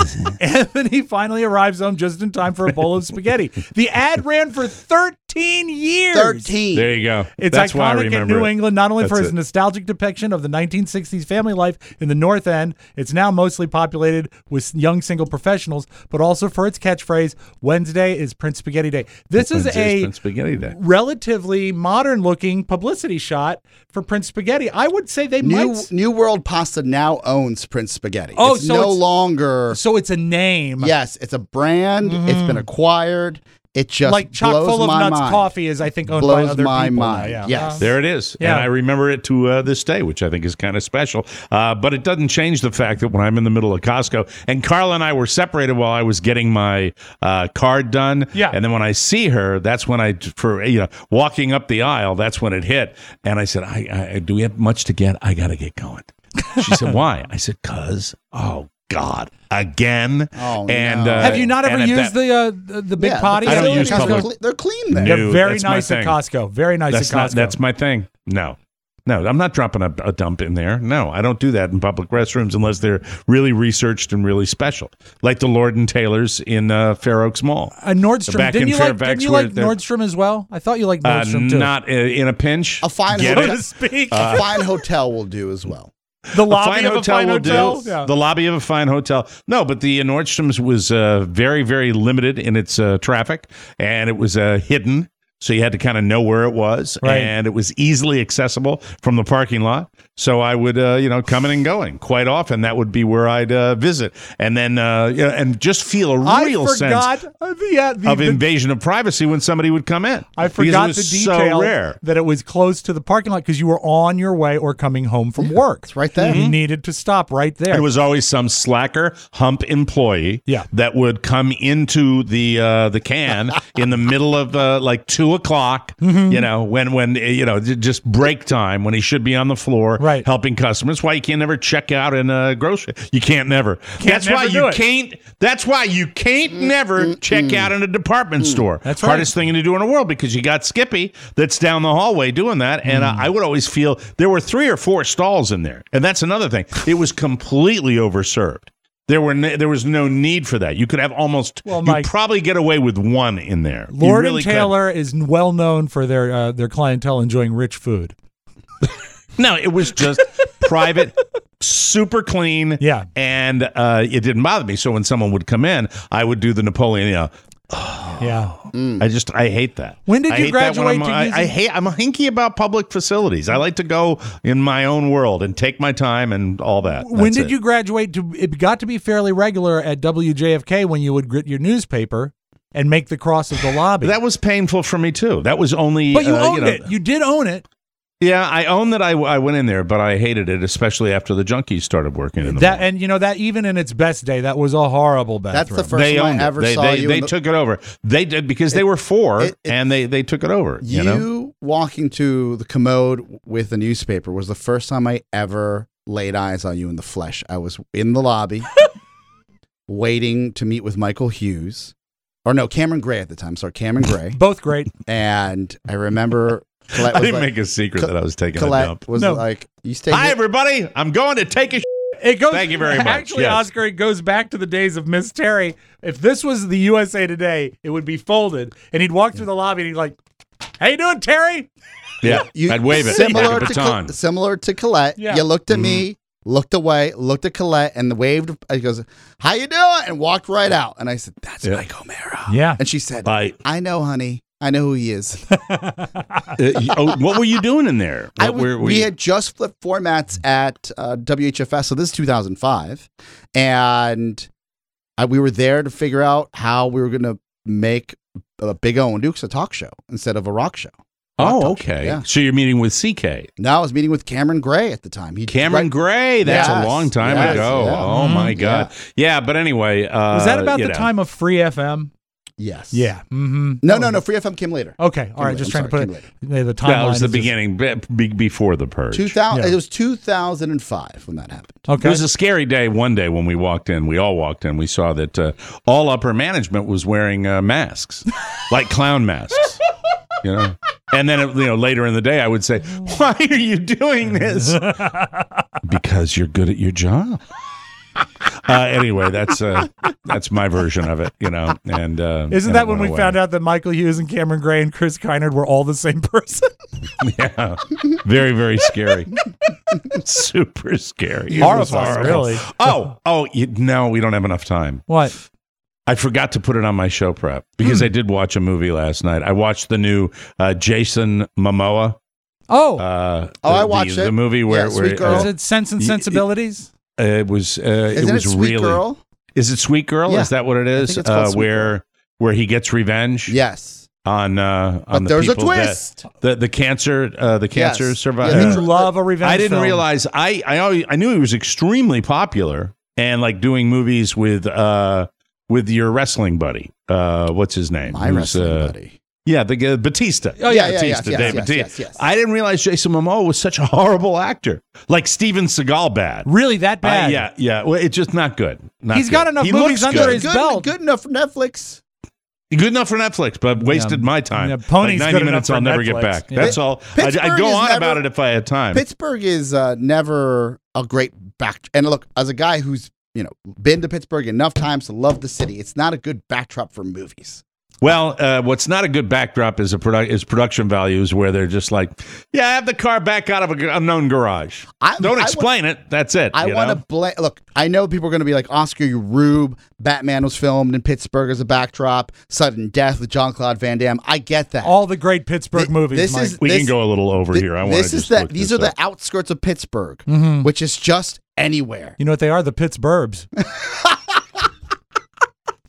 Anthony finally arrives home just in time for a bowl of spaghetti. The ad ran for thirteen years. thirteen. There you go. It's That's why I iconic in remember New it. England, not only for That's its it. nostalgic depiction of the nineteen sixties family life in the North End, it's now mostly populated with young single professionals, but also for its catchphrase, Wednesday is Prince Spaghetti Day. This is Wednesday's a Prince Spaghetti Day. relatively modern-looking publicity shot for Prince Spaghetti. I would say they New might... New World Pasta now owns Prince Spaghetti. Oh, it's so no it's- longer. So it's a name. Yes, it's a brand. It's been acquired. It just like chock blows full of my nuts mind. coffee is, I think, owned Blows by other my people. now, mind. Yeah. Yes. There it is. Yeah. And I remember it to uh, this day, which I think is kind of special. Uh, but it doesn't change the fact that when I'm in the middle of Costco, and Carla and I were separated while I was getting my uh, card done. Yeah. And then when I see her, that's when I, for, you know, walking up the aisle, that's when it hit. And I said, I, I do we have much to get? I got to get going. She said, why? I said, cause, oh, God, again. Oh, and no. uh, Have you not ever and at used that- the, uh, the the big Yeah, potty? the I don't facilities use are public- cle- They're clean there. No. They're very that's my nice at thing. Costco. Very nice That's at not. Costco. That's my thing. No, no, I'm not dropping a, a dump in there. No, I don't do that in public restrooms unless they're really researched and really special, like the Lord and Taylor's in uh, Fair Oaks Mall. Uh, Nordstrom. Back Didn't in you like, Fairfax didn't you where like they're- Nordstrom as well? I thought you liked Uh, Nordstrom too. not in, in a pinch. A fine Get hotel. it? to speak. a fine hotel will do as well. the A lobby fine of a hotel fine will hotel. do. Yeah. The lobby of a fine hotel. No, but the uh, Nordstrom's was uh, very, very limited in its uh, traffic, and it was uh, hidden. So you had to kind of know where it was, Right. and it was easily accessible from the parking lot. So I would, uh, you know, coming and going quite often. That would be where I'd uh, visit, and then, uh, you know, and just feel a I real forgot sense uh, the, uh, the, of the- invasion of privacy when somebody would come in. I Because forgot it was the detail So rare. that it was close to the parking lot because you were on your way or coming home from work. It's right there. You needed to stop right there. There was always some slacker hump employee Yeah. that would come into the uh, the can in the middle of uh, like two two o'clock, Mm-hmm. you know, when, when, you know, j- just break time when he should be on the floor Right. helping customers. That's why you can't never check out in a grocery. You can't never. that's never why do you it. can't, that's why you can't never check out in a department store. That's right. Hardest thing to do in the world because you got Skippy that's down the hallway doing that. And Mm. uh, I would always feel there were three or four stalls in there. And that's another thing. It was completely overserved. There were no, there was no need for that. You could have almost Well, you Mike- probably get away with one in there. You Lord really and could. Taylor is well known for their uh, their clientele enjoying rich food. No, it was just private, super clean. Yeah. And uh, it didn't bother me. So when someone would come in, I would do the Napoleon, you know, Yeah. I just I hate that. When did I you hate that when graduate I'm- to I, using- I hate. I'm hinky about public facilities. I like to go in my own world and take my time and all that. When That's did it. you graduate to it got to be fairly regular at W J F K when you would grit your newspaper and make the cross of the lobby. That was painful for me too. That was only. but you uh, owned know, it. You did own it. Yeah, I own that. I, I went in there, but I hated it, especially after the junkies started working in the That morning. and you know that even in its best day, that was a horrible bathroom. That's the first They time owned I it. ever They, saw they, you. they in the- took it over. They did because they were four, it- it- and they, they took it over. You, You, know, walking to the commode with a newspaper was the first time I ever laid eyes on you in the flesh. I was in the lobby waiting to meet with Michael Hughes. Or no, Cameron Gray at the time. Sorry, Cameron Gray. both great. And I remember Colette I was didn't like, make a secret that I was taking Colette a dump. was No. like, you stay Hi, here. everybody. I'm going to take a. Sh- It goes. Thank you very much. Actually, Yes. Oscar, it goes back to the days of Miss Terry. If this was the U S A Today, it would be folded, and he'd walk through the lobby and he'd like, "How you doing, Terry?" yeah, You- I'd wave it similar like a to baton. Col- similar to Colette. Yeah. You looked at Mm-hmm. me, looked away, looked at Colette, and waved. He goes, "How you doing?" and walked right out. And I said, "That's Yeah. Mike O'Mara." Yeah. And she said, I, "I know, honey. I know who he is." uh, oh, what were you doing in there? I What was- were- were we you- had just flipped formats at uh, W H F S, so this is two thousand five, and uh, we were there to figure out how we were going to make uh, Big O and Dukes a talk show instead of a rock show. Rock Oh, talk show, okay. yeah. So you're meeting with C K. No, I was meeting with Cameron Gray at the time. He Cameron right- Gray. That's Yes, a long time yes, ago. yeah. Oh, my God. Yeah, but anyway. Uh, Was that about you the know. time of Free F M? Yes. Yeah. Mm-hmm. No, no, no. Free F M came later. Okay. All right. later. Just I'm trying sorry, to put came it. Yeah, the timeline. That was the is just- beginning, be, be- before the purge. two thousand. Yeah. It was two thousand five when that happened. Okay. It was a scary day one day when we walked in. We all walked in. We saw that uh, all upper management was wearing uh, masks, like clown masks. You know, and then you know later in the day, I would say, "Why are you doing this?" Because you're good at your job. Uh, anyway, that's uh, that's my version of it. You know, and uh, Isn't and that it when we went found away. out that Michael Hughes and Cameron Gray and Chris Kynard were all the same person? Yeah, very very scary, super scary, Horrifying, Horrible. really. Oh, oh, you, no, we don't have enough time. What? I forgot to put it on my show prep because Hmm. I did watch a movie last night. I watched the new uh, Jason Momoa. Oh, Uh, Oh, the, I watched the, it. The movie where, Yeah, where Sweet Girl. is it Sense and y- y- Sensibilities? uh, it was uh, it Isn't was it Sweet really. Girl? Is it Sweet Girl? Yeah. Is that what it is? think it's called uh, Sweet where where he gets revenge Yes. on uh, on But the there's a people that- twist. the the cancer uh, the cancer Yes. survivor. Yeah, You tr- love a revenge I didn't film. realize I I always, I knew he was extremely popular and like doing movies with uh with your wrestling buddy. Uh, what's his name? My Who's, wrestling uh, buddy. Yeah, the uh, Batista. Oh, yeah, yeah, Batista, yes, yes, Dave yes, Batista. yes, yes. I didn't realize Jason Momoa was such a horrible actor, like Steven Seagal bad. Really that Uh, bad? yeah, yeah. Well, it's just not good. Not He's good. got enough He movies looks under good. his Good, belt. good enough for Netflix. Good enough for Netflix, but wasted Yeah. my time. Yeah, Pony's like good ninety enough minutes for I'll never get Netflix. back. Yeah. That's all. I'd, I'd Pittsburgh go is on never- about it if I had time. Pittsburgh is uh, never a great back. And look, as a guy who's you know been to Pittsburgh enough times to love the city, it's not a good backdrop for movies. Well, uh, what's not a good backdrop is a produ- is production values where they're just like, yeah, have the car back out of an unknown garage. I- Don't I explain it. That's it. I you want to know? blame. Look, I know people are going to be like Oscar Rube. Batman was filmed in Pittsburgh as a backdrop. Sudden Death with Jean Claude Van Damme. I get that. All the great Pittsburgh Th- movies, this Mike. is- We this- can go a little over Th- here. I want this to is just the. look These this are up. the outskirts of Pittsburgh, Mhm. which is just anywhere. You know what they are? The Pittsburbs.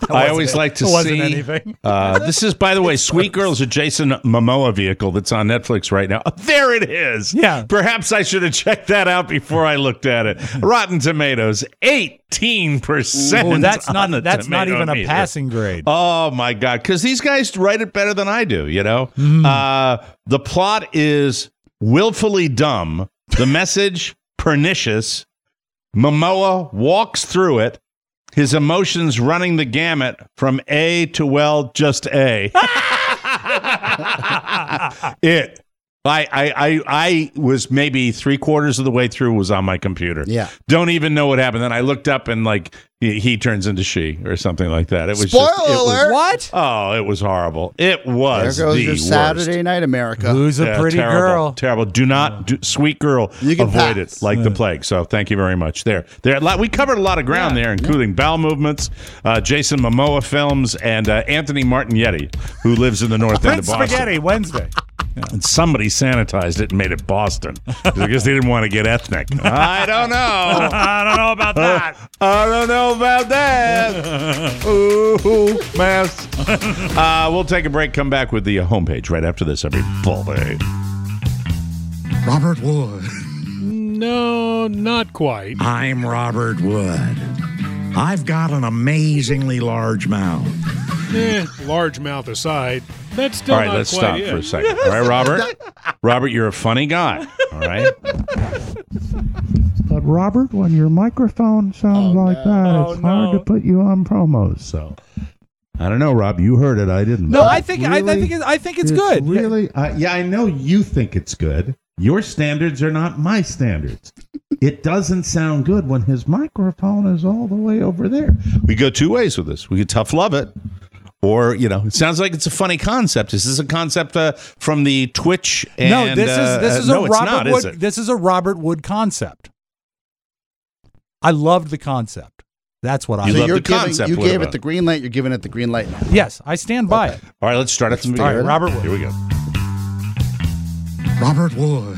I always like to it wasn't see. anything. Uh, this is, by the way, Sweet Girl's a Jason Momoa vehicle that's on Netflix right now. There it is. Yeah. Perhaps I should have checked that out before I looked at it. Rotten Tomatoes, eighteen percent. Ooh, that's on not the that's not tomato even a meter. passing grade. Oh my God! Because these guys write it better than I do. You know, Mm. uh, the plot is willfully dumb. The message pernicious. Momoa walks through it. His emotions running the gamut from A to, well, just A. it. I, I, I, I was maybe three quarters of the way through, was on my computer. Yeah. Don't even know what happened. Then I looked up and like he, he turns into she or something like that. It was Spoiler just, it alert. Was, What? Oh, it was horrible. It was There goes the your worst. Saturday night, America. Who's a Yeah, pretty terrible, girl? Terrible. Do not, do, sweet girl. You can avoid pass. it like the plague. So thank you very much. There, there. We covered a lot of ground there, including bowel movements, uh, Jason Momoa films, and uh, Anthony Martignetti, who lives in the north end Prince of Boston. Spaghetti Wednesday. And somebody sanitized it and made it Boston. I guess they didn't want to get ethnic. I don't know. I don't know about that. I don't know about that. Ooh, mess. Uh, we'll take a break. Come back with the uh, homepage right after this. Everybody. Robert Wood. No, not quite. I'm Robert Wood. I've got an amazingly large mouth. Eh, large mouth aside, that's still All right, not let's quite stop it. for a second. All right, Robert. Robert, you're a funny guy. All right. But Robert, when your microphone sounds like that, Oh, it's no. hard to put you on promos. So I don't know, Rob. You heard it. I didn't. No, I think I, I think it's, I think it's, good. Really? Uh, yeah, I know you think it's good. Your standards are not my standards. It doesn't sound good when his microphone is all the way over there. We go two ways with this. We could tough love it. Or, you know, it sounds like it's a funny concept. Is this a concept uh, from the Twitch? And, no, this uh, is this uh, is no, a it's Robert not, Wood. is it? This is a Robert Wood concept. I loved the concept. That's what I. You So love you're the giving, concept. you What gave about it the green light. You're giving it the green light now. Yes, I stand by it. All right, let's start at the All beginning. right, Robert Wood. Here we go. Robert Wood.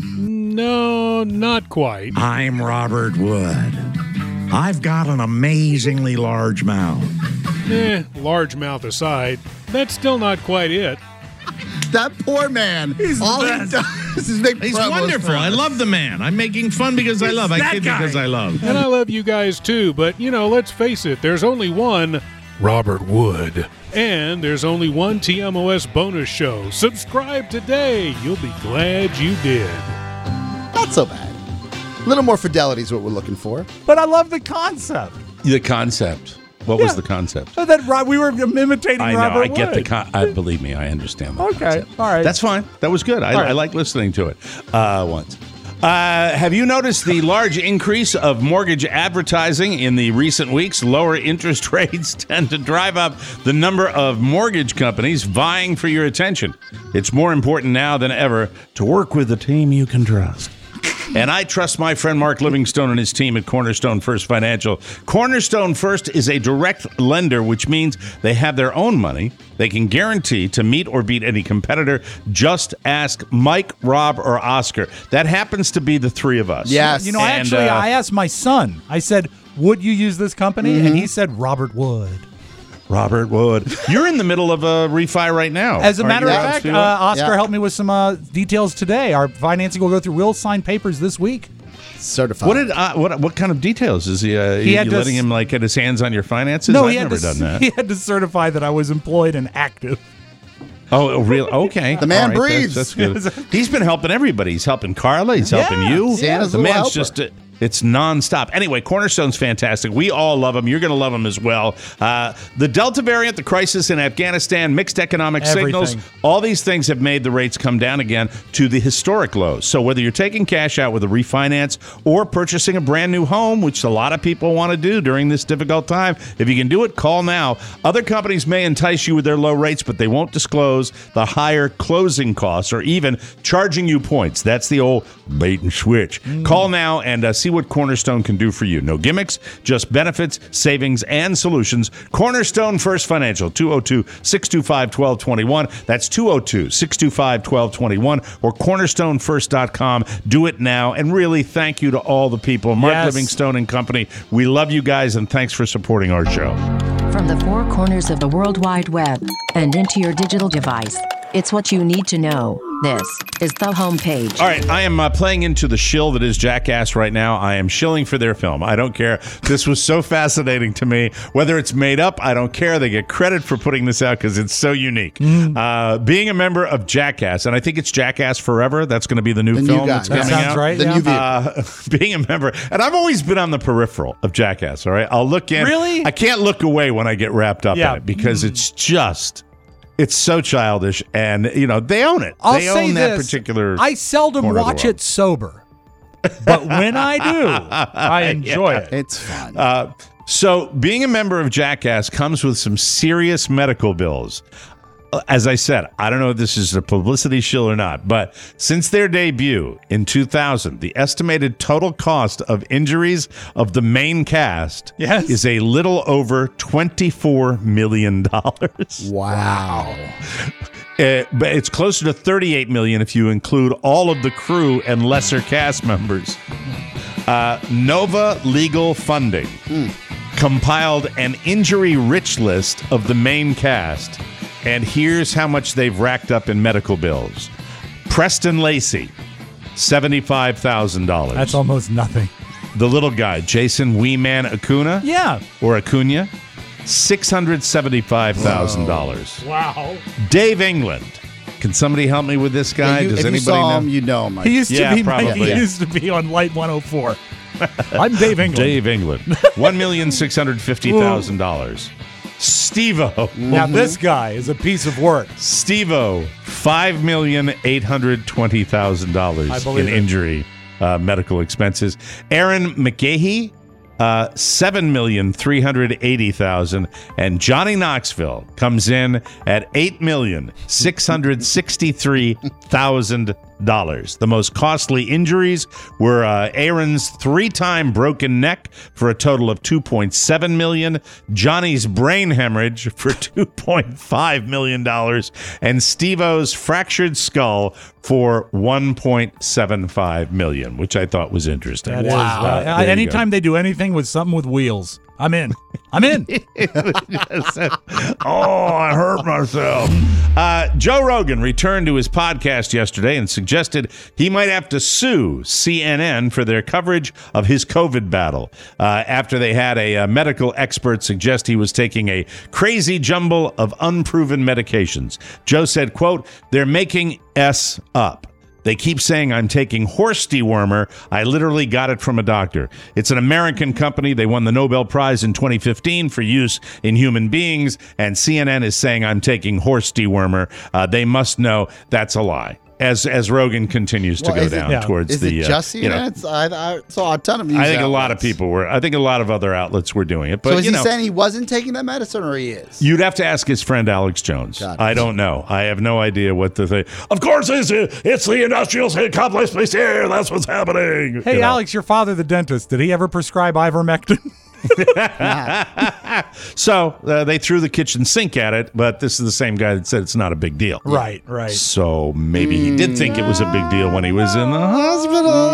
No, not quite. I'm Robert Wood. I've got an amazingly large mouth. Eh, large mouth aside, that's still not quite it. That poor man. He's all the he best. does is make He's promos wonderful. for I us. love the man. I'm making fun because I love. I that kid guy. because I love. And I love you guys too, but you know, let's face it, there's only one Robert Wood. And there's only one T M O S bonus show. Subscribe today. You'll be glad you did. Not so bad. A little more fidelity is what we're looking for. But I love the concept. The concept. What was the concept? So that Rob, we were imitating I know. Robert I get Wood. the con- I believe me. I understand. The Okay, concept. all right. That's fine. That was good. I, All right. I like listening to it. Uh, once. Uh, have you noticed the large increase of mortgage advertising in the recent weeks? Lower interest rates tend to drive up the number of mortgage companies vying for your attention. It's more important now than ever to work with a team you can trust. And I trust my friend Mark Livingstone and his team at Cornerstone First Financial. Cornerstone First is a direct lender, which means they have their own money. They can guarantee to meet or beat any competitor. Just ask Mike, Rob, or Oscar. That happens to be the three of us. Yes. You know, I And, actually, uh, I asked my son. I said, "Would you use this company?" Mm-hmm. And he said, "Robert Wood." Robert Wood. You're in the middle of a refi right now. As a aren't matter you, of Rob fact, uh, Spivak? Oscar Yeah. helped me with some uh, details today. Our financing will go through. We'll sign papers this week. Certified. What did uh, what what kind of details is he? Uh, He you had to letting s- him like get his hands on your finances? No, I've he had never to. done that. He had to certify that I was employed and active. Oh, real? Okay. The man All right, breathes. That's, that's good. He's been helping everybody. He's helping Carla. He's helping Yeah. you. Santa's the little man's helper. just. Uh, it's nonstop. Anyway, Cornerstone's fantastic. We all love him. You're going to love him as well. Uh, the Delta variant, the crisis in Afghanistan, mixed economic Everything. signals, all these things have made the rates come down again to the historic lows. So whether you're taking cash out with a refinance or purchasing a brand new home, which a lot of people want to do during this difficult time, if you can do it, call now. Other companies may entice you with their low rates, but they won't disclose the higher closing costs or even charging you points. That's the old bait and switch. Call now and uh, see what Cornerstone can do for you. No gimmicks, just benefits, savings, and solutions. Cornerstone First Financial, two oh two, six two five, one two two one. That's two oh two, six two five, one two two one or cornerstone first dot com. Do it now. And really, thank you to all the people. Mark Yes. Livingstone and company. We love you guys, and thanks for supporting our show. from the four corners of the World Wide Web and into your digital device. It's what you need to know. This is the homepage. All right, I am uh, playing into the shill that is Jackass right now. I am shilling for their film. I don't care. This was so fascinating to me. Whether it's made up, I don't care. They get credit for putting this out because it's so unique. Mm. Uh, being a member of Jackass, and I think it's Jackass Forever. That's going to be the new the film new that's that coming sounds out. right. The yeah. new vehicle. Uh, being a member, and I've always been on the peripheral of Jackass. All right, I'll look in. Really? I can't look away when I get wrapped up Yeah. in it because mm. it's just. It's so childish, and you know they own it. I'll they say own that this, particular. I seldom corner of the watch world. it sober, but when I do, I enjoy Yeah. it. It's fun. Uh, so, being a member of Jackass comes with some serious medical bills. Uh, As I said, I don't know if this is a publicity shill or not, but since their debut in two thousand, the estimated total cost of injuries of the main cast Yes. is a little over twenty-four million dollars. Wow. Uh, but it's closer to thirty-eight million dollars if you include all of the crew and lesser cast members. Uh, Nova Legal Funding Mm. compiled an injury-rich list of the main cast, and here's how much they've racked up in medical bills. Preston Lacey, seventy-five thousand dollars. That's almost nothing. The little guy, Jason Weeman Acuna, Yeah. or Acuna, six hundred seventy-five thousand dollars. Wow. Dave England. Can somebody help me with this guy? Yeah, you- Does if you anybody saw know? him, you know him. Mike. He used Yeah, to be. probably. He used to be on Light one oh four. I'm Dave England. Dave England. one million six hundred fifty thousand dollars. Steve-O. Now this guy is a piece of work. Steve-O, five million eight hundred twenty thousand dollars I in believe it. injury uh, medical expenses. Aaron McGahee, uh, seven million three hundred eighty thousand dollars. And Johnny Knoxville comes in at eight million six hundred sixty-three thousand dollars. The most costly injuries were uh, Aaron's three-time broken neck for a total of two point seven million dollars, Johnny's brain hemorrhage for two point five million dollars, and Steve-O's fractured skull for one point seven five million dollars, which I thought was interesting. That is, Uh, uh, there you anytime they do anything with something with wheels, I'm in. I'm in. Oh, I hurt myself. Uh, Joe Rogan returned to his podcast yesterday and suggested he might have to sue C N N for their coverage of his COVID battle uh, after they had a, uh medical expert suggest he was taking a crazy jumble of unproven medications. Joe said, quote, "They're making S up. They keep saying I'm taking horse dewormer. I literally got it from a doctor. It's an American company. They won the Nobel Prize in twenty fifteen for use in human beings, and C N N is saying I'm taking horse dewormer. Uh, they must know that's a lie." As as Rogan continues to Well, go is it- down yeah. towards Is the, it uh, just you know, C N N? It's- I, I saw a ton of news I think a lot of outlets. people were. I think a lot of other outlets were doing it. But So is you he know, saying he wasn't taking that medicine, or he is? you'd have to ask his friend Alex Jones. Got it. I don't know. I have no idea what the thing. Of course, it's, it's the industrial complex place here. That's what's happening. Hey, You know. Alex, your father, the dentist, did he ever prescribe ivermectin? So uh, they threw the kitchen sink at it, but this is the same guy that said it's not a big deal. Right, right. So maybe he did think it was a big deal when he was in the hospital.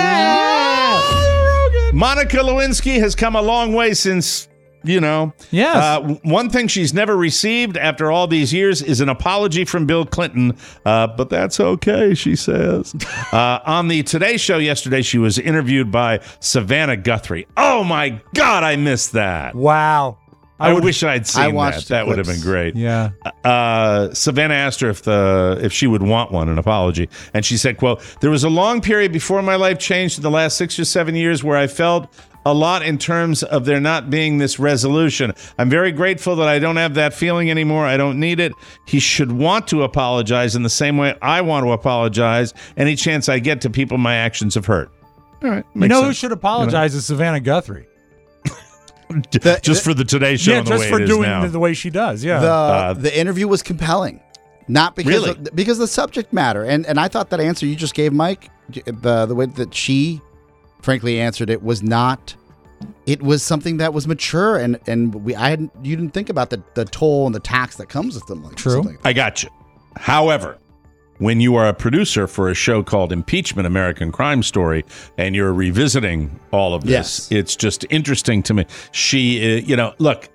Monica Lewinsky has come a long way since, you know. Yes. Uh, w- one thing she's never received after all these years is an apology from Bill Clinton, uh, but that's okay, she says. uh, on the Today Show yesterday, she was interviewed by Savannah Guthrie. Oh, my God, I missed that. Wow. I, would- wish I'd seen I watched that. the That would have been clips. great. Yeah. Uh, Savannah asked her if the if she would want one, an apology, and she said, "quote There was a long period before my life changed in the last six or seven years where I felt a lot in terms of there not being this resolution. I'm very grateful that I don't have that feeling anymore. I don't need it. He should want to apologize in the same way I want to apologize any chance I get to people my actions have hurt." All right, You makes know who sense. should apologize is Savannah Guthrie. The- just for the Today Show Yeah, and the just way for it is doing now. the, the way she does. Yeah. The Uh, the interview was compelling, not because Really? of, because of the subject matter, and and I thought that answer you just gave, Mike, the the way that she, frankly, answered it was not. It was something that was mature, and and we I hadn't you didn't think about the the toll and the tax that comes with them. Like True. something like that. I got you. However, when you are a producer for a show called Impeachment, American Crime Story, and you're revisiting all of this, Yes. it's just interesting to me. She, uh, you know, look,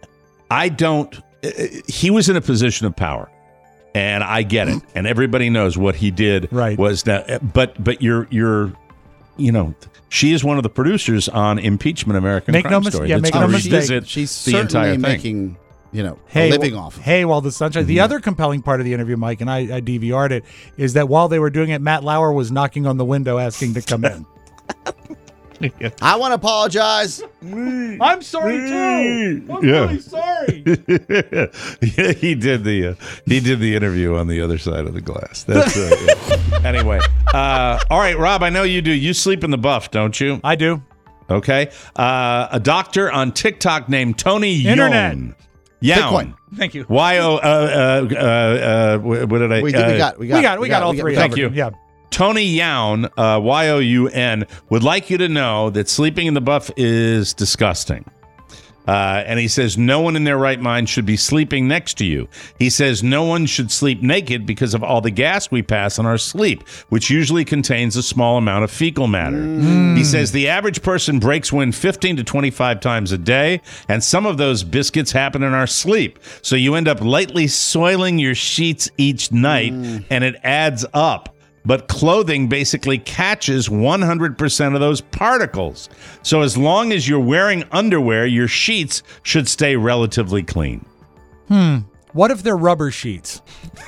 I don't. Uh, he was in a position of power, and I get it, and everybody knows what he did. Right. Was that? But but you're you're, you know, she is one of the producers on Impeachment American Make Crime no mis- Story. yeah, Let's make no revisit mistake. She's the entire certainly thing. making, you know, Hey, a living w- off of it. Hey, while the sunshine. The other compelling part of the interview, Mike, and I, I D V R'd it, is that while they were doing it, Matt Lauer was knocking on the window asking to come in. I want to apologize. I'm sorry too. I'm Yeah. really sorry. Yeah, he did the uh, he did the interview on the other side of the glass. That's uh, yeah. Anyway. Uh, all right, Rob. I know you do. You sleep in the buff, don't you? I do. Okay. Uh, a doctor on TikTok named Tony Internet. Young. Young. Bitcoin. Thank you. Y O. Uh, uh, uh, uh, what did I? We, did, uh, we got, we got, We got, we got all three. Thank covered. you. Yeah. Tony Youn, uh, Y O U N, would like you to know that sleeping in the buff is disgusting. Uh, and he says no one in their right mind should be sleeping next to you. He says no one should sleep naked because of all the gas we pass in our sleep, which usually contains a small amount of fecal matter. Mm. He says the average person breaks wind fifteen to twenty-five times a day, and some of those biscuits happen in our sleep. So you end up lightly soiling your sheets each night, mm. and it adds up. But clothing basically catches one hundred percent of those particles. So as long as you're wearing underwear, your sheets should stay relatively clean. Hmm. What if they're rubber sheets?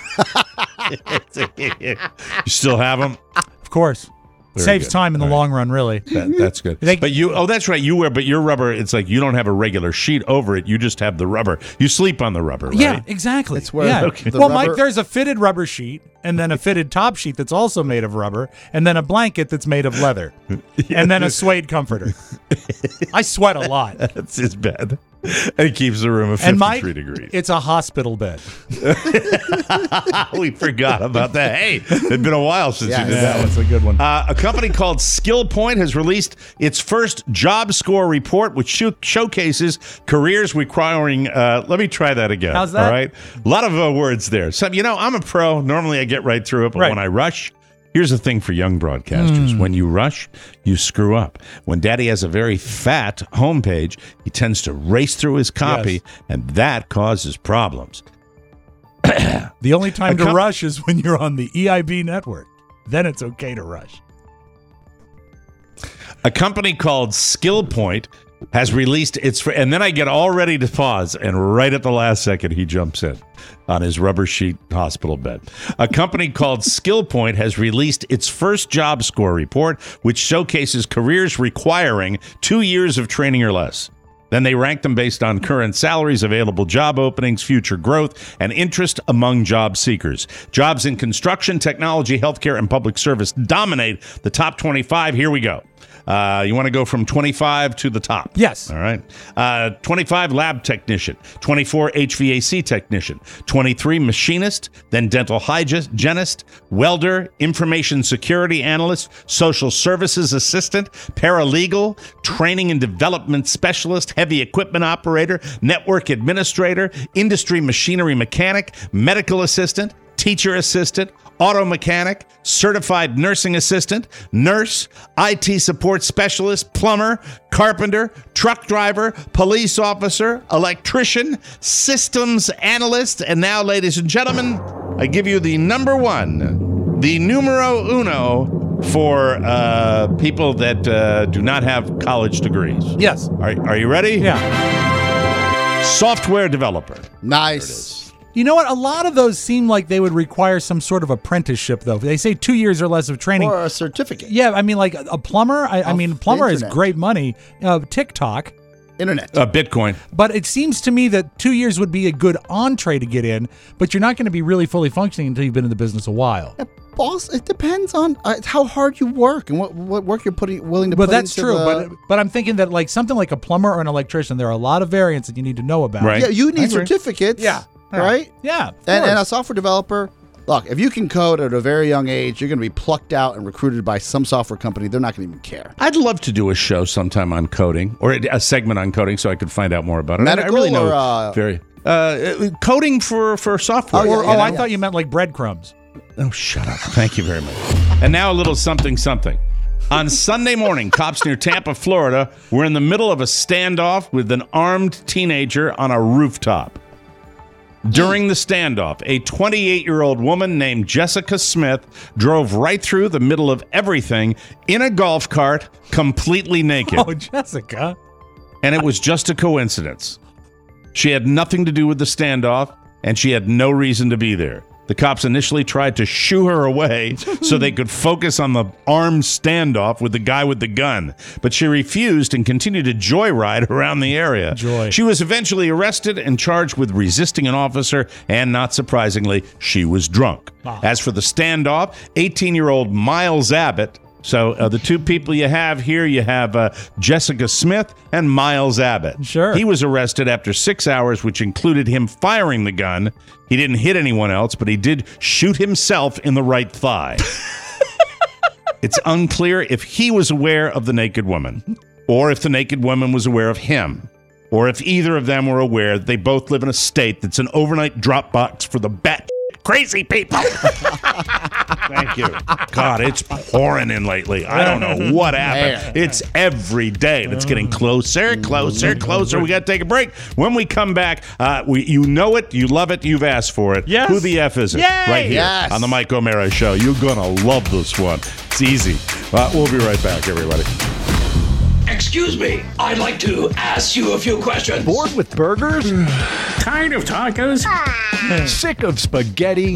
You still have them? Of course. Very Saves good. time in the All long run, really. That, that's good. They- But you, oh, that's right. You wear, but your rubber, it's like you don't have a regular sheet over it. You just have the rubber. You sleep on the rubber, right? Yeah, exactly. It's where yeah. the- the well, rubber- Mike, there's a fitted rubber sheet, and then a fitted top sheet that's also made of rubber, and then a blanket that's made of leather, and then a suede comforter. I sweat a lot. That's his bed. And it keeps the room at And Mike, fifty-three degrees. it's a hospital bed. We forgot about that. Hey, it's been a while since Yeah, you did yeah, that one. That's a good one. Uh, a company called Skill Point has released its first job score report, which sho- showcases careers requiring. Uh, let me try that again. How's that? All right, a lot of uh, words there. So you know, I'm a pro. Normally, I get right through it, but Right. when I rush. Here's the thing for young broadcasters. Mm. When you rush, you screw up. When Daddy has a very fat homepage, he tends to race through his copy, Yes. and that causes problems. The only time A to com- rush is when you're on the E I B network. Then it's okay to rush. A company called Skill Point has released its, fr- and then I get all ready to pause, and right at the last second, he jumps in on his rubber sheet hospital bed. A company called Skill Point has released its first job score report, which showcases careers requiring two years of training or less. Then they rank them based on current salaries, available job openings, future growth, and interest among job seekers. Jobs in construction, technology, healthcare, and public service dominate the top twenty-five. Here we go. Uh, you want to go from twenty-five to the top? Yes. All right. Uh, twenty-five, lab technician. twenty-four, H V A C technician. twenty-three, machinist. Then dental hygienist, welder, information security analyst, social services assistant, paralegal, training and development specialist, heavy equipment operator, network administrator, industry machinery mechanic, medical assistant, teacher assistant, auto mechanic, certified nursing assistant, nurse, I T support specialist, plumber, carpenter, truck driver, police officer, electrician, systems analyst, and now, ladies and gentlemen, I give you the number one, the numero uno for uh, people that uh, do not have college degrees. Yes. Are, are you ready? Yeah. Software developer. Nice. You know what? A lot of those seem like they would require some sort of apprenticeship, though. They say two years or less of training. Or a certificate. Yeah, I mean, like a plumber. I, I Off mean, plumber the is internet. great money. Uh, TikTok. Internet. Uh, Bitcoin. But it seems to me that two years would be a good entree to get in, but you're not going to be really fully functioning until you've been in the business a while. Yeah, boss, it depends on uh, how hard you work and what, what work you're putting willing to But put that's into true. the- But but I'm thinking that like something like a plumber or an electrician, there are a lot of variants that you need to know about. Right. yeah, you I need agree. certificates. Yeah. Right? Yeah. of And, and a course. software developer, look, if you can code at a very young age, you're going to be plucked out and recruited by some software company. They're not going to even care. I'd love to do a show sometime on coding, or a segment on coding, so I could find out more about it. Medical I really know or, uh, very uh, coding for for software. Oh, yeah, Or, yeah, oh, yeah. I thought you meant like breadcrumbs. Oh, shut up! Thank you very much. And now a little something something On Sunday morning, cops near Tampa, Florida, were in the middle of a standoff with an armed teenager on a rooftop. During the standoff, a twenty-eight-year-old woman named Jessica Smith drove right through the middle of everything in a golf cart, completely naked. Oh, Jessica. And it was just a coincidence. She had nothing to do with the standoff, and she had no reason to be there. The cops initially tried to shoo her away so they could focus on the armed standoff with the guy with the gun, but she refused and continued to joyride around the area. Joy. She was eventually arrested and charged with resisting an officer, and not surprisingly, she was drunk. Wow. As for the standoff, eighteen-year-old Miles Abbott. So uh, the two people you have here, you have uh, Jessica Smith and Miles Abbott. Sure. He was arrested after six hours, which included him firing the gun. He didn't hit anyone else, but he did shoot himself in the right thigh. It's unclear if he was aware of the naked woman, or if the naked woman was aware of him, or if either of them were aware that they both live in a state that's an overnight drop box for the bat crazy people. Thank you. God, it's pouring in lately. I don't know what happened. It's every day. It's getting closer, closer, closer. We got to take a break. When we come back, uh, we you know it, you love it, you've asked for it. Yes. Who the F is it? Yay. Right here Yes. on the Mike O'Mara Show. You're going to love this one. It's easy. Uh, we'll be right back, everybody. Excuse me, I'd like to ask you a few questions. Bored with burgers? Tired of tacos? Sick of spaghetti?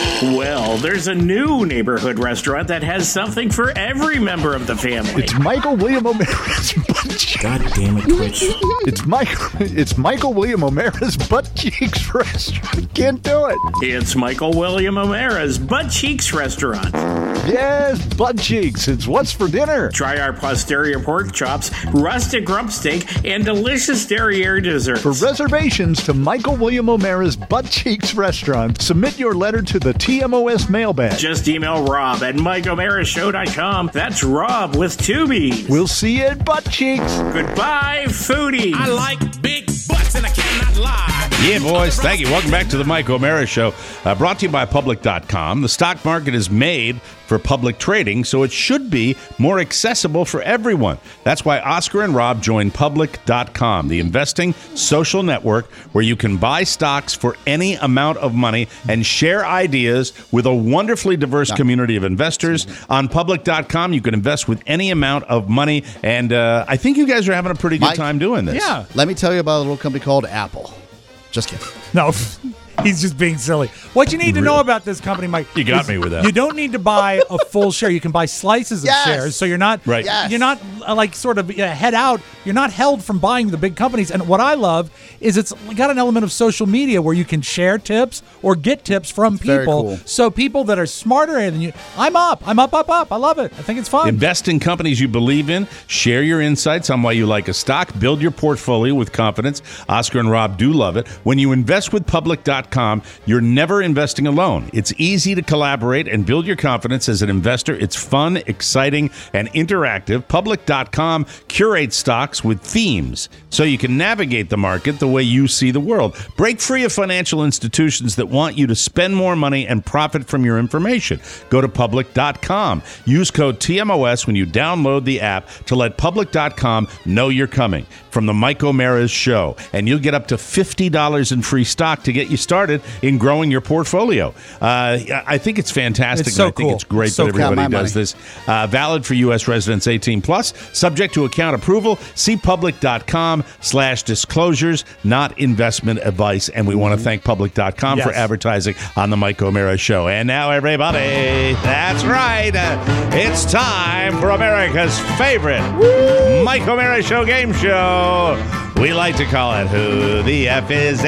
Well, there's a new neighborhood restaurant that has something for every member of the family. It's Michael William O'Mara's Butt Cheeks. God damn it, Twitch. It's Michael, it's Michael William O'Mara's Butt Cheeks restaurant. Can't do it. It's Michael William O'Mara's Butt Cheeks restaurant. Yes, Butt Cheeks. It's what's for dinner. Try our posterior pork chops, rusted grump steak, and delicious derriere desserts. For reservations to Michael William O'Mara's Butt Cheeks restaurant, submit your letter to the T M O S mailbag. Just email Rob at Mike O'Mara Show dot com. That's Rob with two B's. We'll see you at Butt Cheeks. Goodbye, foodie. I like big butts and I cannot lie. Yeah, boys. Thank you. Welcome back to the Mike O'Mara Show. Uh, brought to you by Public dot com. The stock market is made for public trading, so it should be more accessible for everyone. That's why Oscar and Rob joined Public dot com, the investing social network where you can buy stocks for any amount of money and share ideas with a wonderfully diverse community of investors. On Public dot com, you can invest with any amount of money, and uh, I think you guys are having a pretty good Mike, time doing this. Yeah. Let me tell you about a little company called Apple. Just kidding. No, he's just being silly. What you need to know about this company, Mike, You got is me with that. You don't need to buy a full share. You can buy slices of Yes. shares, so you're not Right. Yes. you're not uh, like sort of uh, head out. You're not held from buying the big companies. And what I love is it's got an element of social media where you can share tips or get tips from Very people. cool. So people that are smarter than you, I'm up. I'm up, up, up. I love it. I think it's fun. Invest in companies you believe in. Share your insights on why you like a stock. Build your portfolio with confidence. Oscar and Rob do love it. When you invest with Public dot com, you're never investing alone. It's easy to collaborate and build your confidence as an investor. It's fun, exciting, and interactive. Public dot com curates stocks with themes so you can navigate the market the way you see the world. Break free of financial institutions that want you to spend more money and profit from your information. Go to Public dot com. Use code T M O S when you download the app to let Public dot com know you're coming from the Mike O'Mara's Show, and you'll get up to fifty dollars in free stock to get you started in growing your portfolio. Uh, I think it's fantastic. It's so and I think cool. it's great So that cool. everybody Yeah, my does money. this. Uh, valid for U S residents eighteen plus, subject to account approval. See Public dot com slash disclosures, not investment advice. And we want to thank Public dot com for Yes. advertising on the Mike O'Mara Show. And now, everybody, that's right. Uh, it's time for America's favorite Mike O'Mara Show game show. We like to call it Who the F Is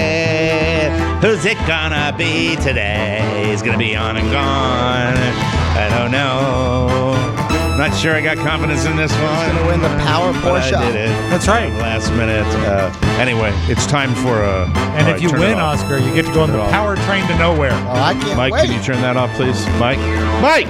It? Who's it gonna be today? He's gonna be on and gone. I don't know. Not sure I got confidence in this one. He's going to win the Power But I Porsche. did it. That's right. Last minute. Uh, anyway, it's time for a. And if you win, Oscar, you get to go on the power train to nowhere. Oh, I can't Mike, wait. can you turn that off, please? Mike? Mike!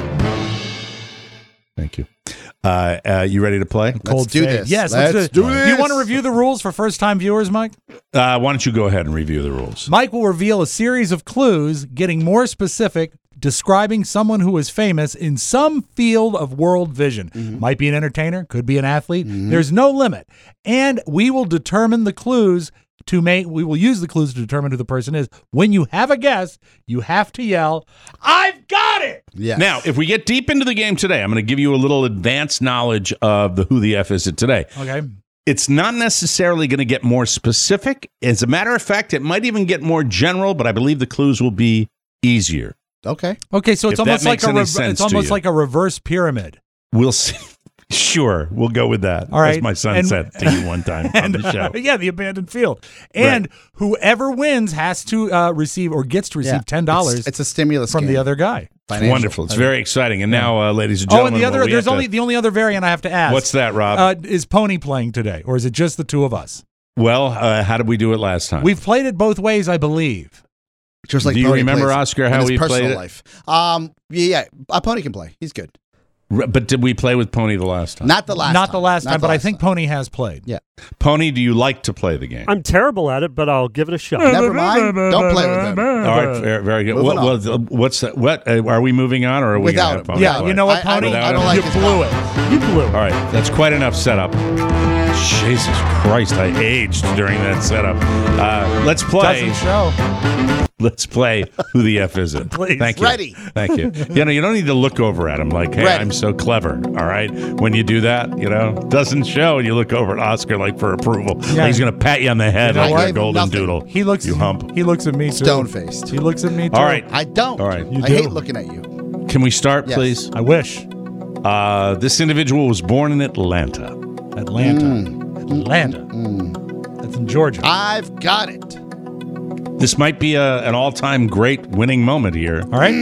Thank you. Uh, uh, you ready to play? Let's do fade. this. Yes, let's, let's do Do this. you want to review the rules for first-time viewers, Mike? Uh, why don't you go ahead and review the rules? Mike will reveal a series of clues, getting more specific describing someone who is famous in some field of world vision. Mm-hmm. Might be an entertainer, could be an athlete. There's no limit. And we will determine the clues to make, we will use the clues to determine who the person is. When you have a guess, you have to yell, I've got it! Yes. Now, if we get deep into the game today, I'm going to give you a little advanced knowledge of the Who the F Is It today. Okay. It's not necessarily going to get more specific. As a matter of fact, it might even get more general, but I believe the clues will be easier. Okay. Okay, so it's If that almost like makes a any rev- sense it's to almost you. like a reverse pyramid. We'll see. Sure, we'll go with that. All right. As my son And- said to you one time on the show. Yeah, the abandoned field. And Right. whoever wins has to uh, receive or gets to receive Yeah. ten dollars It's, it's a stimulus from game. the other guy. It's wonderful. It's very exciting. And now, uh, ladies and Oh, gentlemen, and the other well, we there's have to- only the only other variant I have to ask. What's that, Rob? Uh, is Pony playing today, or is it just the two of us? well, uh, how did we do it last time? We've played it both ways, I believe. Just like Do you Pony remember, plays Oscar, in how his we personal played it? life. Um, yeah, yeah, a Pony can play. He's good. R- But did we play with Pony the last time? Not the last. Not time. the last Not time, the but I last think time. Pony has played. Yeah. Pony, do you like to play the game? I'm terrible at it, but I'll give it a shot. Never mind. Don't play with him. All right, very, very good. Moving What, what, what's that? What uh, are we moving on, or are we Without gonna have him. Pony Yeah, play? you know what, I- I Pony? don't- I don't You like you his blew style. it. You blew it. All right, that's quite enough setup. Jesus Christ, I aged during that setup. Uh, let's play. Doesn't show. Let's play Who the F Is It? Please. Thank you. Ready. Thank you. You know, you don't need to look over at him like, hey, Ready. I'm so clever. All right. When you do that, you know, doesn't show, and you look over at Oscar like for approval. Yeah. He's going to pat you on the head You know like what? a I gave him golden nothing. doodle. He looks. You hump. He looks at me too. Stone faced. He looks at me too. All right. I don't. All right. You I do. hate looking at you. Can we start, Yes. please? I wish. Uh, this individual was born in Atlanta. Atlanta. Mm. Atlanta. That's in Georgia. I've got it. This might be a, an all-time great winning moment here. All right.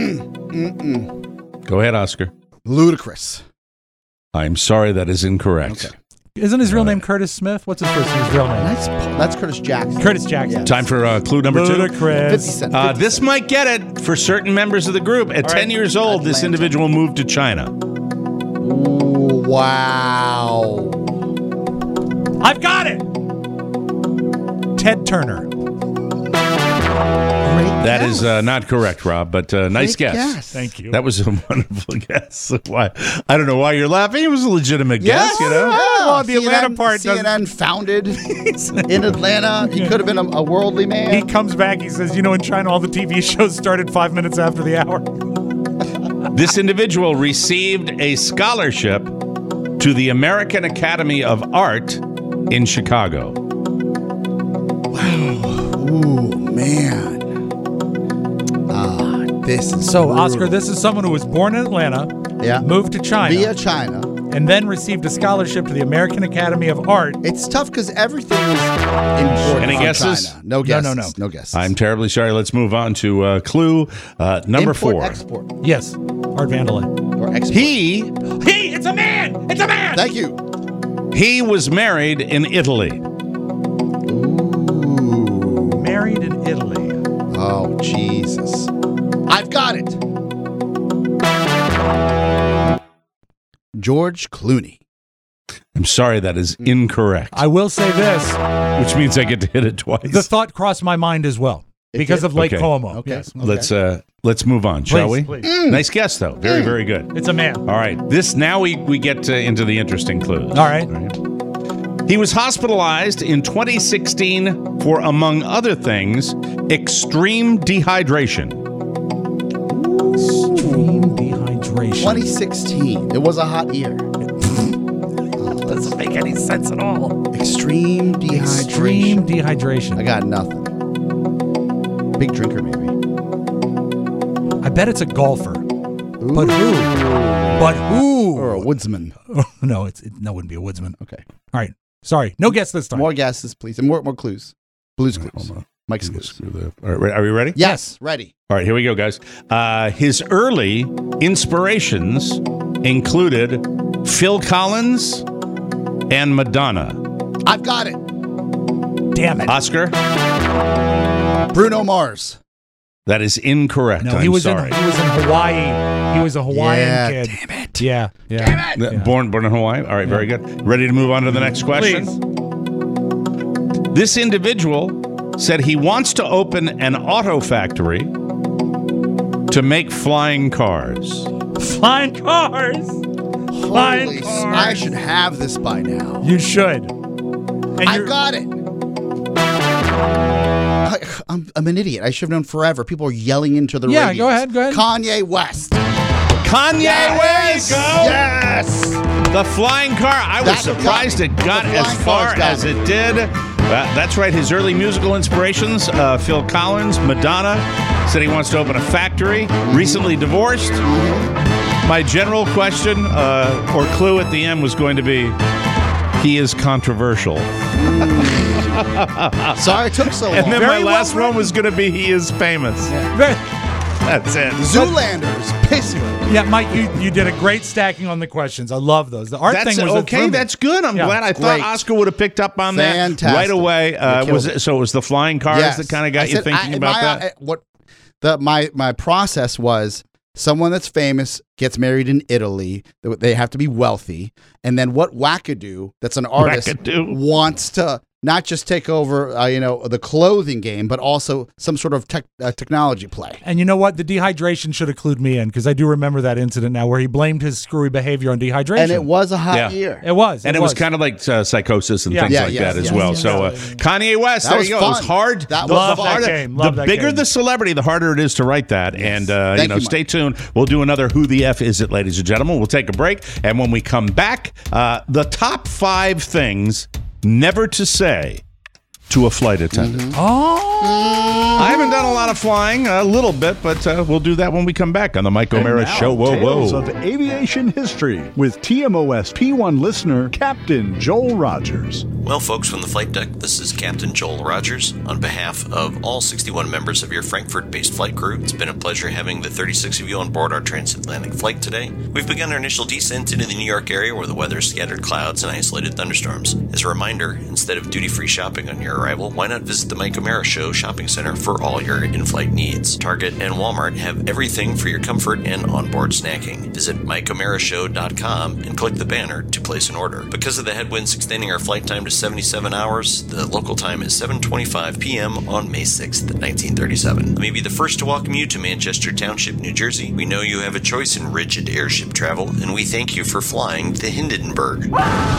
Mm-mm. Go ahead, Oscar. Ludicrous. I'm sorry, that is incorrect. Okay. Isn't his real name Curtis Smith? What's his first his real name? That's that's Curtis Jackson. Curtis Jackson. Yeah. Time for uh, clue number two. Ludicrous. fifty cent. Uh, fifty this cent. might get it for certain members of the group. At All ten right. years old, this Atlanta. individual moved to China. Ooh, wow. I've got it. Ted Turner. Great That guess. is uh, not correct, Rob, but uh, nice Great guess. guess. Thank you. That was a wonderful guess. Why? I don't know why you're laughing. It was a legitimate Yes, guess, you know? yeah. Well, the C N N, Atlanta part C N N founded in Atlanta. He could have been a, a worldly man. He comes back. He says, "You know, in China, all the T V shows started five minutes after the hour." This individual received a scholarship to the American Academy of Art in Chicago. Ooh, man. Ah, this is So, brutal. Oscar, this is someone who was born in Atlanta, Yeah. moved to China, Via China. and then received a scholarship to the American Academy of Art. It's tough because everything is imported Any from guesses? China. No No, guesses. no, no. No guesses. I'm terribly sorry. Let's move on to uh, clue uh, number Import, four. export, Yes, Art Vandelay. or export. He He, it's a man. It's a man. Thank you. he was married in Italy. Ooh. Married in Italy. Oh, Jesus. I've got it. George Clooney. I'm sorry, that is incorrect. I will say this: Which means I get to hit it twice. the thought crossed my mind as well It because did? of Lake Okay. Como. Okay. Yes. Let's uh, let's move on, shall Please, we? please. Nice guess, though. Very, very good. It's a man. All right. This now we we get to, into the interesting clues. All right. He was hospitalized in twenty sixteen for, among other things, extreme dehydration. Extreme dehydration. twenty sixteen. It was a hot year. Doesn't make any sense at all. Extreme dehydration. Extreme dehydration. I got nothing. Big drinker, maybe. I bet it's a golfer. But who? But who? Or a woodsman. no, it's it, no, it wouldn't be a woodsman. Okay. All right. Sorry. No guess this time. More guesses, please. And more, more clues. Blues clues. Hold on. Mike's clues. All right, are we ready? Yes. Ready. All right, here we go, guys. Uh, his early inspirations included Phil Collins and Madonna. I've got it. Damn it. Oscar? Bruno Mars. That is incorrect. No, I'm he was sorry. in he was in Hawaii. He was a Hawaiian Yeah, kid. damn it. Yeah. Yeah. Damn it. Uh, Born, born in Hawaii. All right, very good. Ready to move on to the next question? Please. This individual said he wants to open an auto factory to make flying cars. Flying cars. Flying Holy, cars. I should have this by now. You should. And I you're- got it. I, I'm, I'm an idiot. I should have known forever. People are yelling into the Yeah, radios. go ahead, go ahead. Kanye West. Kanye West! Yes! The flying car. I was That's what surprised got it me. got The as flying far cars got as me. it did. Uh, that's right. His early musical inspirations, uh, Phil Collins, Madonna, said he wants to open a factory, recently divorced. My general question uh, or clue at the end was going to be, he is controversial. Sorry it took so long. And then Very my last well one was going to be, he is famous. Very- That's it. Zoolanders. Basically. Yeah, Mike, you, you did a great stacking on the questions. I love those. The art That's thing was a okay. thrill. That's good. I'm Yeah. glad. I Great. thought Oscar would have picked up on Fantastic. that right away. Uh, You was killed it, so it was the flying cars Yes. that kind of got I you said, thinking I- about my, that? uh, what the my my process was: someone that's famous gets married in Italy. They have to be wealthy, and then what wackadoo that's an artist Wackadoo. wants to not just take over, uh, you know, the clothing game, but also some sort of tech, uh, technology play. And you know what? The dehydration should have clued me in because I do remember that incident now where he blamed his screwy behavior on dehydration. And it was a hot Yeah. year. It was. And it was, kind of like uh, psychosis and Yeah. things Yeah, like yes, that as yes, well. yes. So uh, Kanye West, That there was you go. It was fun. hard. That the, was the fun. harder, game. Love the that bigger game. the celebrity, the harder it is to write that. And uh, Thank you know, you, stay Mike. tuned. We'll do another Who the F Is It, ladies and gentlemen. We'll take a break, and when we come back, uh, the top five things never to say to a flight attendant. Oh. I haven't done a lot of flying, a little bit, but uh, we'll do that when we come back on the Mike And O'Mara now, Show. Whoa, Tales whoa. of Aviation History with T M O S P one listener Captain Joel Rogers. Well, folks, from the flight deck, this is Captain Joel Rogers. On behalf of all sixty-one members of your Frankfurt-based flight crew, it's been a pleasure having the thirty-six of you on board our transatlantic flight today. We've begun our initial descent into the New York area where the weather is scattered clouds and isolated thunderstorms. As a reminder, instead of duty-free shopping on your arrival, why not visit the Mike O'Mara Show shopping center for all your in-flight needs? Target and Walmart have everything for your comfort and onboard snacking. Visit mike o'mara show dot com and click the banner to place an order. Because of the headwinds extending our flight time to seventy-seven hours, the local time is seven twenty-five p.m. on May sixth, nineteen thirty-seven. Let me be the first to welcome you to Manchester Township, New Jersey. We know you have a choice in rigid airship travel, and we thank you for flying to Hindenburg.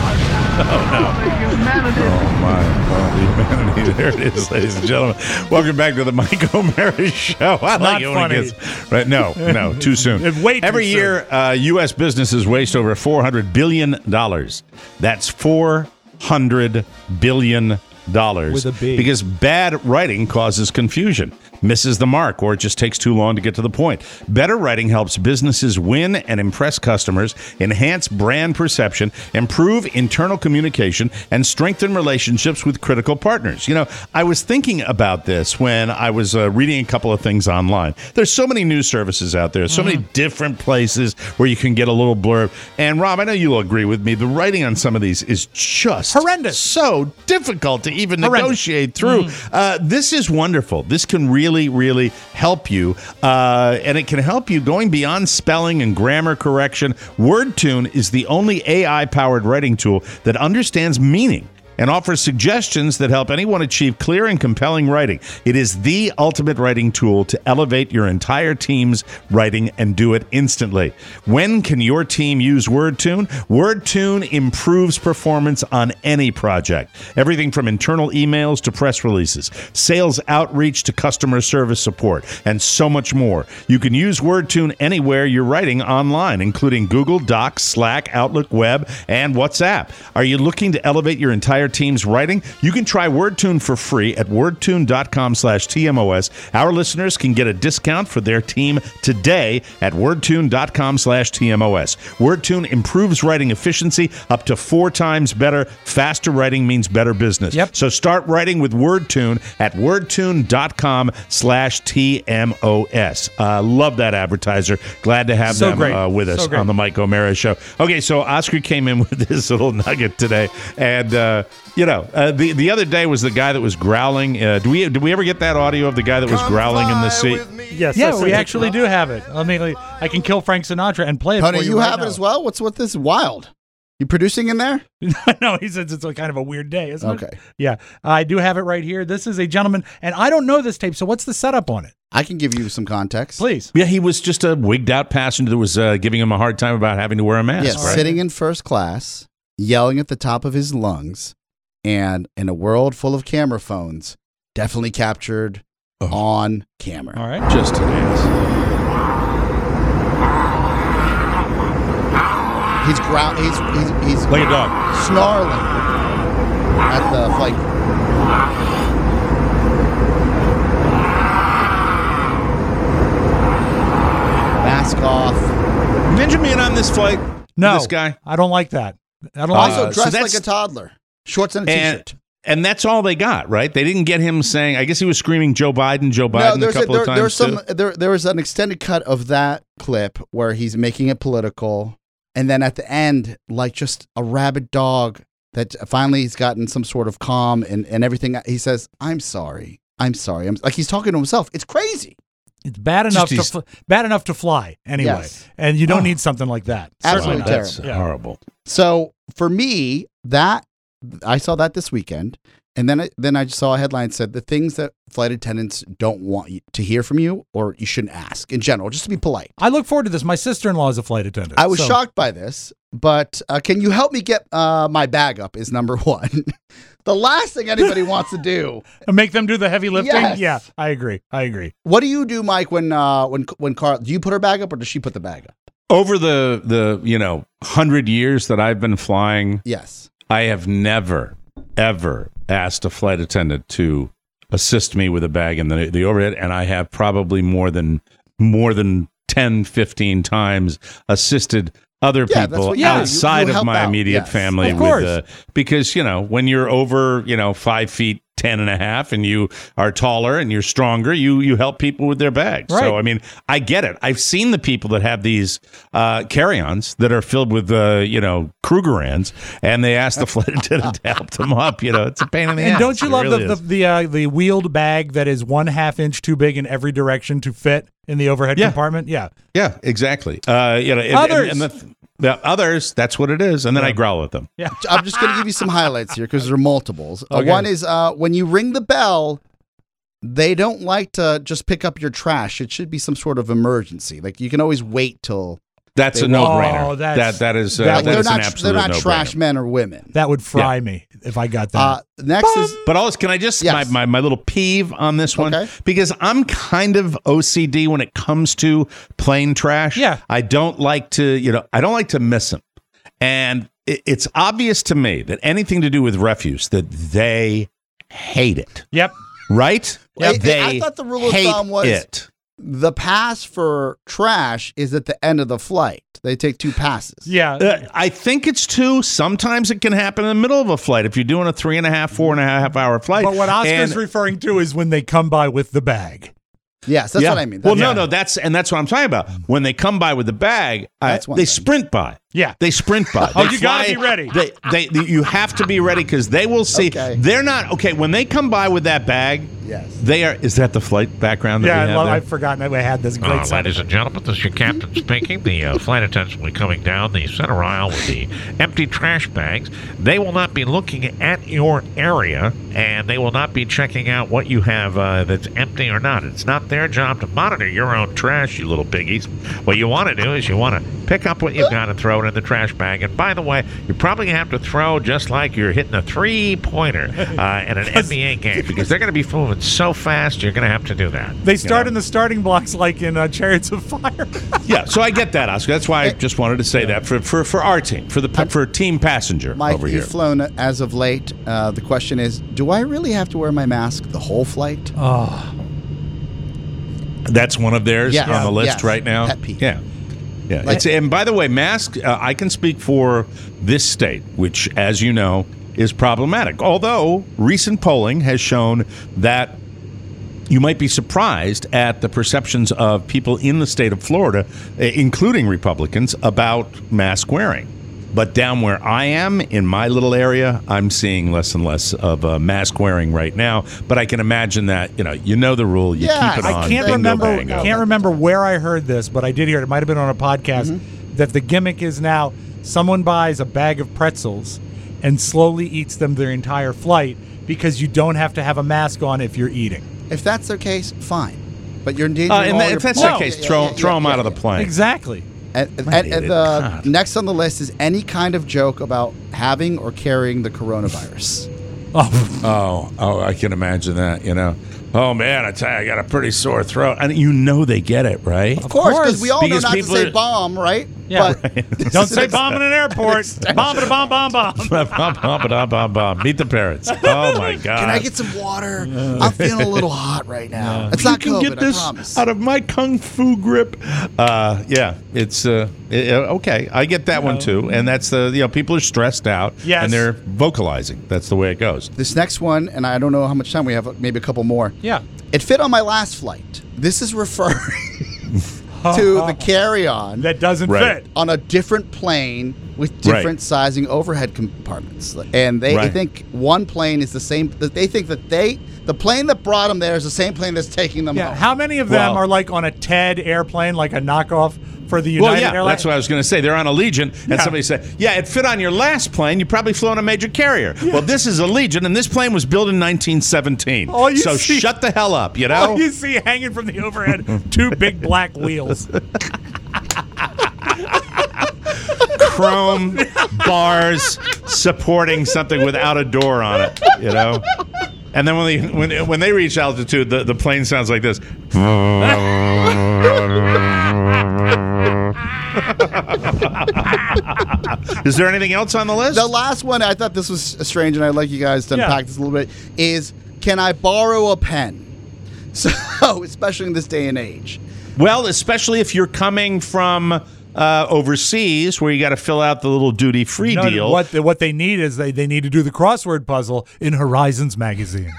Oh, my. Oh, the humanity. There it is, ladies and gentlemen. Welcome back to the Mike O'Mara Show. I like Not it when funny. it gets... Right, no, no, too soon. Way too Every soon. year, uh, U S businesses waste over four hundred billion dollars. That's four hundred billion dollars. With a B. Because bad writing causes confusion, misses the mark, or it just takes too long to get to the point. Better writing helps businesses win and impress customers, enhance brand perception, improve internal communication, and strengthen relationships with critical partners. You know, I was thinking about this when I was uh, reading a couple of things online. There's so many news services out there, so many different places where you can get a little blurb. And Rob, I know you'll agree with me, the writing on some of these is just Horrendous. so difficult to even Horrendous. negotiate through. Uh, this is wonderful. This can really, really help you. Uh, and it can help you going beyond spelling and grammar correction. WordTune is the only A I-powered writing tool that understands meaning and offers suggestions that help anyone achieve clear and compelling writing. It is the ultimate writing tool to elevate your entire team's writing and do it instantly. When can your team use WordTune? WordTune improves performance on any project. Everything from internal emails to press releases, sales outreach to customer service support, and so much more. You can use WordTune anywhere you're writing online, including Google Docs, Slack, Outlook Web, and WhatsApp. Are you looking to elevate your entire team's writing? You can try WordTune for free at wordtune.com slash TMOS. Our listeners can get a discount for their team today at wordtune.com slash TMOS. WordTune improves writing efficiency up to four times better. Faster writing means better business. Yep. So start writing with WordTune at wordtune.com slash TMOS. Uh, love that advertiser. Glad to have So them great. uh, with us So great. on the Mike O'Mara Show. Okay, so Oscar came in with this little nugget today, and uh, you know, uh, the the other day was the guy that was growling. Uh, do we did we ever get that audio of the guy that was growling in the seat? Yes. Yeah, that's we it. actually do have it. I mean, like, I can kill Frank Sinatra and play it Honey, for you you right have now. it as well? What's with this wild? You producing in there? No, he says it's a kind of a weird day, isn't Okay. it? Yeah. I do have it right here. This is a gentleman, and I don't know this tape, so what's the setup on it? I can give you some context. Please. Yeah, he was just a wigged out passenger that was uh, giving him a hard time about having to wear a mask. Yes, right? sitting in first class, yelling at the top of his lungs, and in a world full of camera phones, definitely captured Oh. on camera. All right. Just to dance. He's growl. He's he's he's Like a dog. snarling at the flight. Mask off. Benjamin on this flight. No. This guy. I don't like that. I don't Also like so dressed that's- like a toddler. Shorts and a And, t-shirt. and that's all they got, right? They didn't get him saying, I guess he was screaming Joe Biden, Joe Biden a there's couple there, of times. there's some too. there there was an extended cut of that clip where he's making it political, and then at the end, like just a rabid dog that finally he's gotten some sort of calm and, and everything. He says, "I'm sorry, I'm sorry." I'm like he's talking to himself. It's crazy. It's bad enough to Just fl- bad enough to fly anyway, Yes. and you don't Oh. need something like that. Absolutely Certainly not. That's Yeah. horrible. So for me, that I saw that this weekend, and then I, then I just saw a headline that said the things that flight attendants don't want you to hear from you, or you shouldn't ask in general, just to be polite. I look forward to this. My sister-in-law is a flight attendant. I was so- shocked by this, but uh, can you help me get uh, my bag up? Is number one. The last thing anybody wants to do. Make them do the heavy lifting. Yes. Yeah, I agree. I agree. What do you do, Mike? When uh, when when Carl, do you put her bag up, or does she put the bag up? Over the, the you know, hundred years that I've been flying, Yes. I have never, ever asked a flight attendant to assist me with a bag in the, the overhead, and I have probably more than more than ten, fifteen times assisted other Yeah, that's people what you do. You- outside you of help my out. immediate Yes. family Of course. with uh, because you know when you're over you know five feet ten and a half and you are taller and you're stronger, you you help people with their bags. Right. So I mean, I get it. I've seen the people that have these uh, carry-ons that are filled with uh, you know Krugerrands, and they ask the flight attendant to help them up. You know, it's a pain in the And ass. don't you It love really the is. the the, uh, the wheeled bag that is one half inch too big in every direction to fit in the overhead Yeah. compartment? Yeah. Yeah, exactly. Uh, you know, and- Others. and, and the, the others. That's what it is, and then I growl at them. Yeah. I'm just going to give you some highlights here because there are multiples. Uh, Okay. one is uh, when you ring the bell, they don't like to just pick up your trash. It should be some sort of emergency. Like you can always wait till. That's They a no-brainer. won't. Oh, that's- that that is uh, that- that they're is an not. absolute They're not no-brainer. trash men or women. That would fry me if I got that. Uh, next is But also, can I just Yes. my, my my little peeve on this one Okay. because I'm kind of O C D when it comes to plane trash. Yeah. I don't like to you know I don't like to miss them, and it, it's obvious to me that anything to do with refuse that they hate it. Yep. Right? I- I They thought the rule of hate thumb was- it. the pass for trash is at the end of the flight. They take two passes. Yeah. Uh, I think it's two. Sometimes it can happen in the middle of a flight if you're doing a three and a half, four and a half hour flight. But what Oscar's And- referring to is when they come by with the bag. Yes, that's Yeah. what I mean. Well, That's- no, no, that's and that's what I'm talking about. When they come by with the bag, I, That's one they thing. sprint by. Yeah. They sprint by. Oh, They you gotta fly- be ready. They, they, they- you have to be ready because they will see. Okay. They're not okay when they come by with that bag. Yes. They are. Is that the flight background? That Yeah, we I have love, there? I've forgotten. I had this great Uh, sound. ladies and gentlemen, this is your captain speaking. The uh, flight attendants will be coming down the center aisle with the empty trash bags. They will not be looking at your area, and they will not be checking out what you have uh, that's empty or not. It's not their job to monitor your own trash, you little piggies. What you want to do is you want to pick up what you've got and throw it in the trash bag. And by the way, you probably have to throw just like you're hitting a three-pointer uh, in an N B A game because they're going to be moving so fast, you're going to have to do that. They start in the starting blocks like in uh, Chariots of Fire. Yeah, so I get that, Oscar. That's why I just wanted to say that for for, for our team, for the for team passenger Mike, over here. you've flown as of late. Uh, the question is, do I really have to wear my mask the whole flight? Oh. That's one of theirs Yes. on the list Yes. right now. Pet peeve. Yeah, yeah. Like- it's, and by the way, mask. Uh, I can speak for this state, which, as you know, is problematic. Although recent polling has shown that you might be surprised at the perceptions of people in the state of Florida, eh, including Republicans, about mask wearing. But down where I am, in my little area, I'm seeing less and less of uh, mask wearing right now. But I can imagine that, you know, you know the rule. You Yeah, keep it on. I can't bingo, remember. bango. Can't remember where I heard this, but I did hear it. It might have been on a podcast. Mm-hmm. that the gimmick is now someone buys a bag of pretzels and slowly eats them their entire flight because you don't have to have a mask on if you're eating. If that's their case, fine. But you're endangering Uh, and all that- your if that's no. their case, throw throw them out of the plane. Exactly. And, and, and the next on the list is any kind of joke about having or carrying the coronavirus. Oh, oh, oh! I can imagine that. You know, oh man, I tell you, I got a pretty sore throat, and you know they get it, right? Of course, because we all Because know not to people say are- bomb, right? Yeah. But Don't say bomb in an airport. Bomb, ba bomb, bomb, bomb. Bum, bum, ba-dum, bum, bum. Meet the parents. Oh my God! Can I get some water? I'm feeling a little hot right now. It's you not can COVID, get this I promise. out of my kung fu grip. Uh, yeah, it's uh, it- uh, okay. I get that one too, and that's the you know people are stressed out, Yes. and they're vocalizing. That's the way it goes. This next one, and I don't know how much time we have, maybe a couple more. Yeah. It fit on my last flight. This is referring to the carry-on that doesn't Right. fit on a different plane with different sizing overhead compartments, and they, Right. think one plane is the same. They think that they the plane that brought them there is the same plane that's taking them Yeah. home. How many of them Well- are like on a TED airplane, like a knockoff for the United well, yeah, Airlines? that's what I was going to say. They're on Allegiant, and Yeah. somebody said, "Yeah, it fit on your last plane. You probably flew on a major carrier." Well, this is Allegiant, and this plane was built in nineteen seventeen. All you so see- shut the hell up, you know. All you see hanging from the overhead, two big black wheels. Chrome bars supporting something without a door on it, you know. And then when they when when they reach altitude, the, the plane sounds like this. Is there anything else on the list? The last one, I thought this was strange, and I'd like you guys to Yeah. unpack this a little bit, is can I borrow a pen? So, especially in this day and age. Well, especially if you're coming from uh, overseas, where you got to fill out the little duty free No, deal. What what they need is they, they need to do the crossword puzzle in Horizons magazine.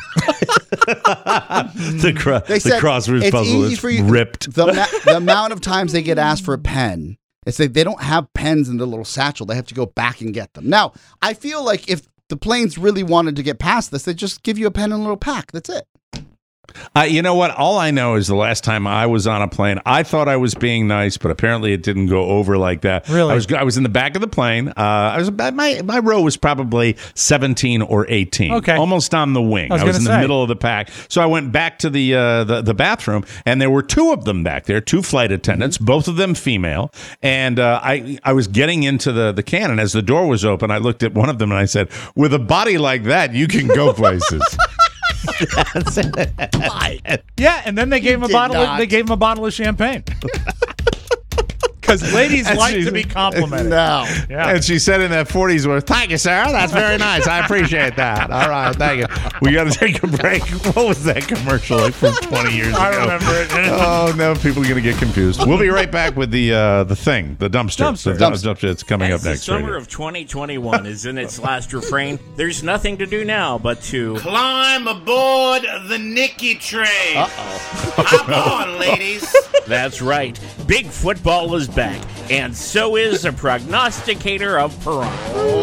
the cro- They the said crossword it's puzzle easy is for you, ripped. The, ma- the amount of times they get asked for a pen, it's like they don't have pens in their little satchel. They have to go back and get them. Now, I feel like if the planes really wanted to get past this, they just give you a pen in a little pack. That's it. Uh, you know what? All I know is the last time I was on a plane, I thought I was being nice, but apparently it didn't go over like that. Really? I was I was in the back of the plane. Uh, I was about, my my row was probably seventeen or eighteen. Okay. Almost on the wing. I was I was in gonna the say. middle of the pack. So I went back to the uh, the, the bathroom, and there were two of them back there, two flight attendants, both of them female. And uh, I I was getting into the the can, and as the door was open, I looked at one of them and I said, "With a body like that, you can go places." Yeah, and then they gave him a did bottle. Of, not. they gave him a bottle of champagne. Because ladies And like she's- to be complimented. No. Yeah. And she said in that forties voice, "Thank you, Sarah. That's very nice. I appreciate that. All right, thank you. We got to take a break." What was that commercial like from twenty years I ago? remember it. Oh no, people are going to get confused. We'll be right back with the uh, the thing, the dumpster. Dumpster. The dump- dumpster. It's coming As up next. the summer radio. of twenty twenty-one is in its last refrain, there's nothing to do now but to Climb aboard the Nikki train. Uh-oh. Hop on, ladies. That's right. Big football is back, and so is a prognosticator of piranha.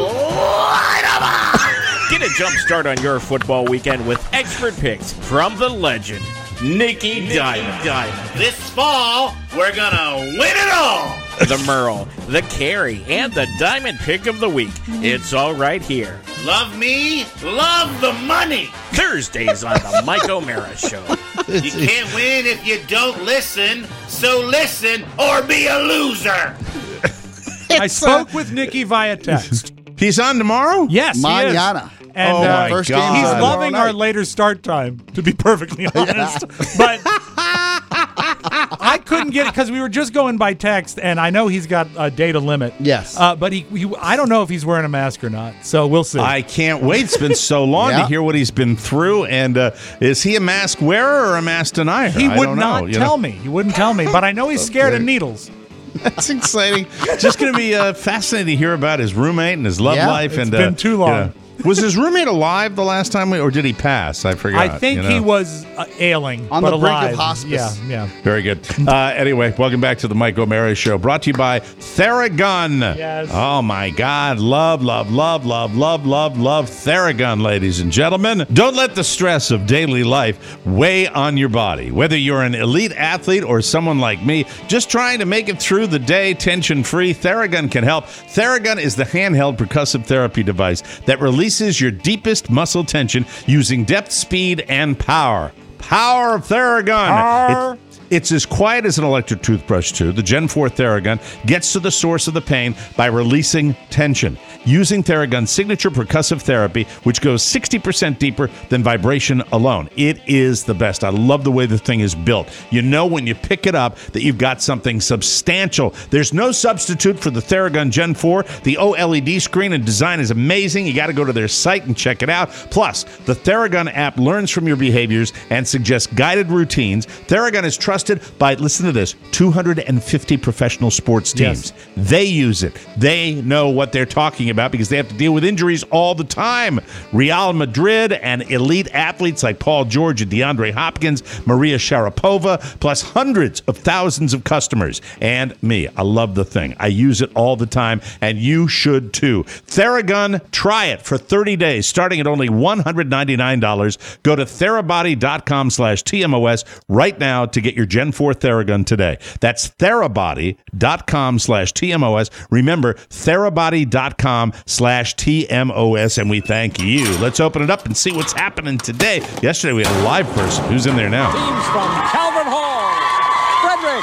Get a jump start on your football weekend with expert picks from the legend, Nikki Diamond. This fall, we're gonna win it all. The Merle, the Carry, and the Diamond Pick of the Week. It's all right here. Love me, love the money. Thursdays on the Mike O'Mara Show. You can't win if you don't listen, so listen or be a loser. I spoke with Nikki via text. He's on tomorrow. Yes, he is. Manana. And Oh, uh, my first God. game's he's uh, loving tomorrow our night. later start time, to be perfectly honest. But I couldn't get it because we were just going by text, and I know he's got a data limit. Yes. Uh, but he, he, I don't know if he's wearing a mask or not, so we'll see. I can't wait. It's been so long Yeah. to hear what he's been through. And uh, is he a mask wearer or a mask denier? he I would don't not know, you tell know? me. He wouldn't tell me, but I know he's scared of needles. That's exciting. Just going to be uh, fascinating to hear about his roommate and his love Yeah, life. it's and been uh, too long. you know, Was his roommate alive the last time, we, or did he pass? I forgot. I think you know? he was uh, ailing, On but the brink alive. of hospice. Yeah, yeah. Very good. Uh, anyway, welcome back to the Mike O'Mara Show, brought to you by Theragun. Yes. Oh, my God. Love, love, love, love, love, love, love Theragun, ladies and gentlemen. Don't let the stress of daily life weigh on your body. Whether you're an elite athlete or someone like me, just trying to make it through the day tension-free, Theragun can help. Theragun is the handheld percussive therapy device that releases your deepest muscle tension using depth, speed, and power. Power of Theragun. Power. It's, it's as quiet as an electric toothbrush, too. The Gen four Theragun gets to the source of the pain by releasing tension. Using Theragun's signature percussive therapy, which goes sixty percent deeper than vibration alone. It is the best. I love the way the thing is built. You know when you pick it up that you've got something substantial. There's no substitute for the Theragun Gen four. The O L E D screen and design is amazing. You got to go to their site and check it out. Plus, the Theragun app learns from your behaviors and suggests guided routines. Theragun is trusted by, listen to this, two hundred fifty professional sports teams. Yes. They use it. They know what they're talking about because they have to deal with injuries all the time. Real Madrid and elite athletes like Paul George and DeAndre Hopkins, Maria Sharapova, plus hundreds of thousands of customers. And me. I love the thing. I use it all the time, and you should too. Theragun, try it for thirty days, starting at only one hundred ninety-nine dollars. Go to therabody.com slash TMOS right now to get your Gen four Theragun today. That's therabody.com slash TMOS. Remember, therabody.com slash TMOS, and we thank you. Let's open it up and see what's happening today. Yesterday we had a live person. Who's in there now? Teams from Calvert Hall, Frederick,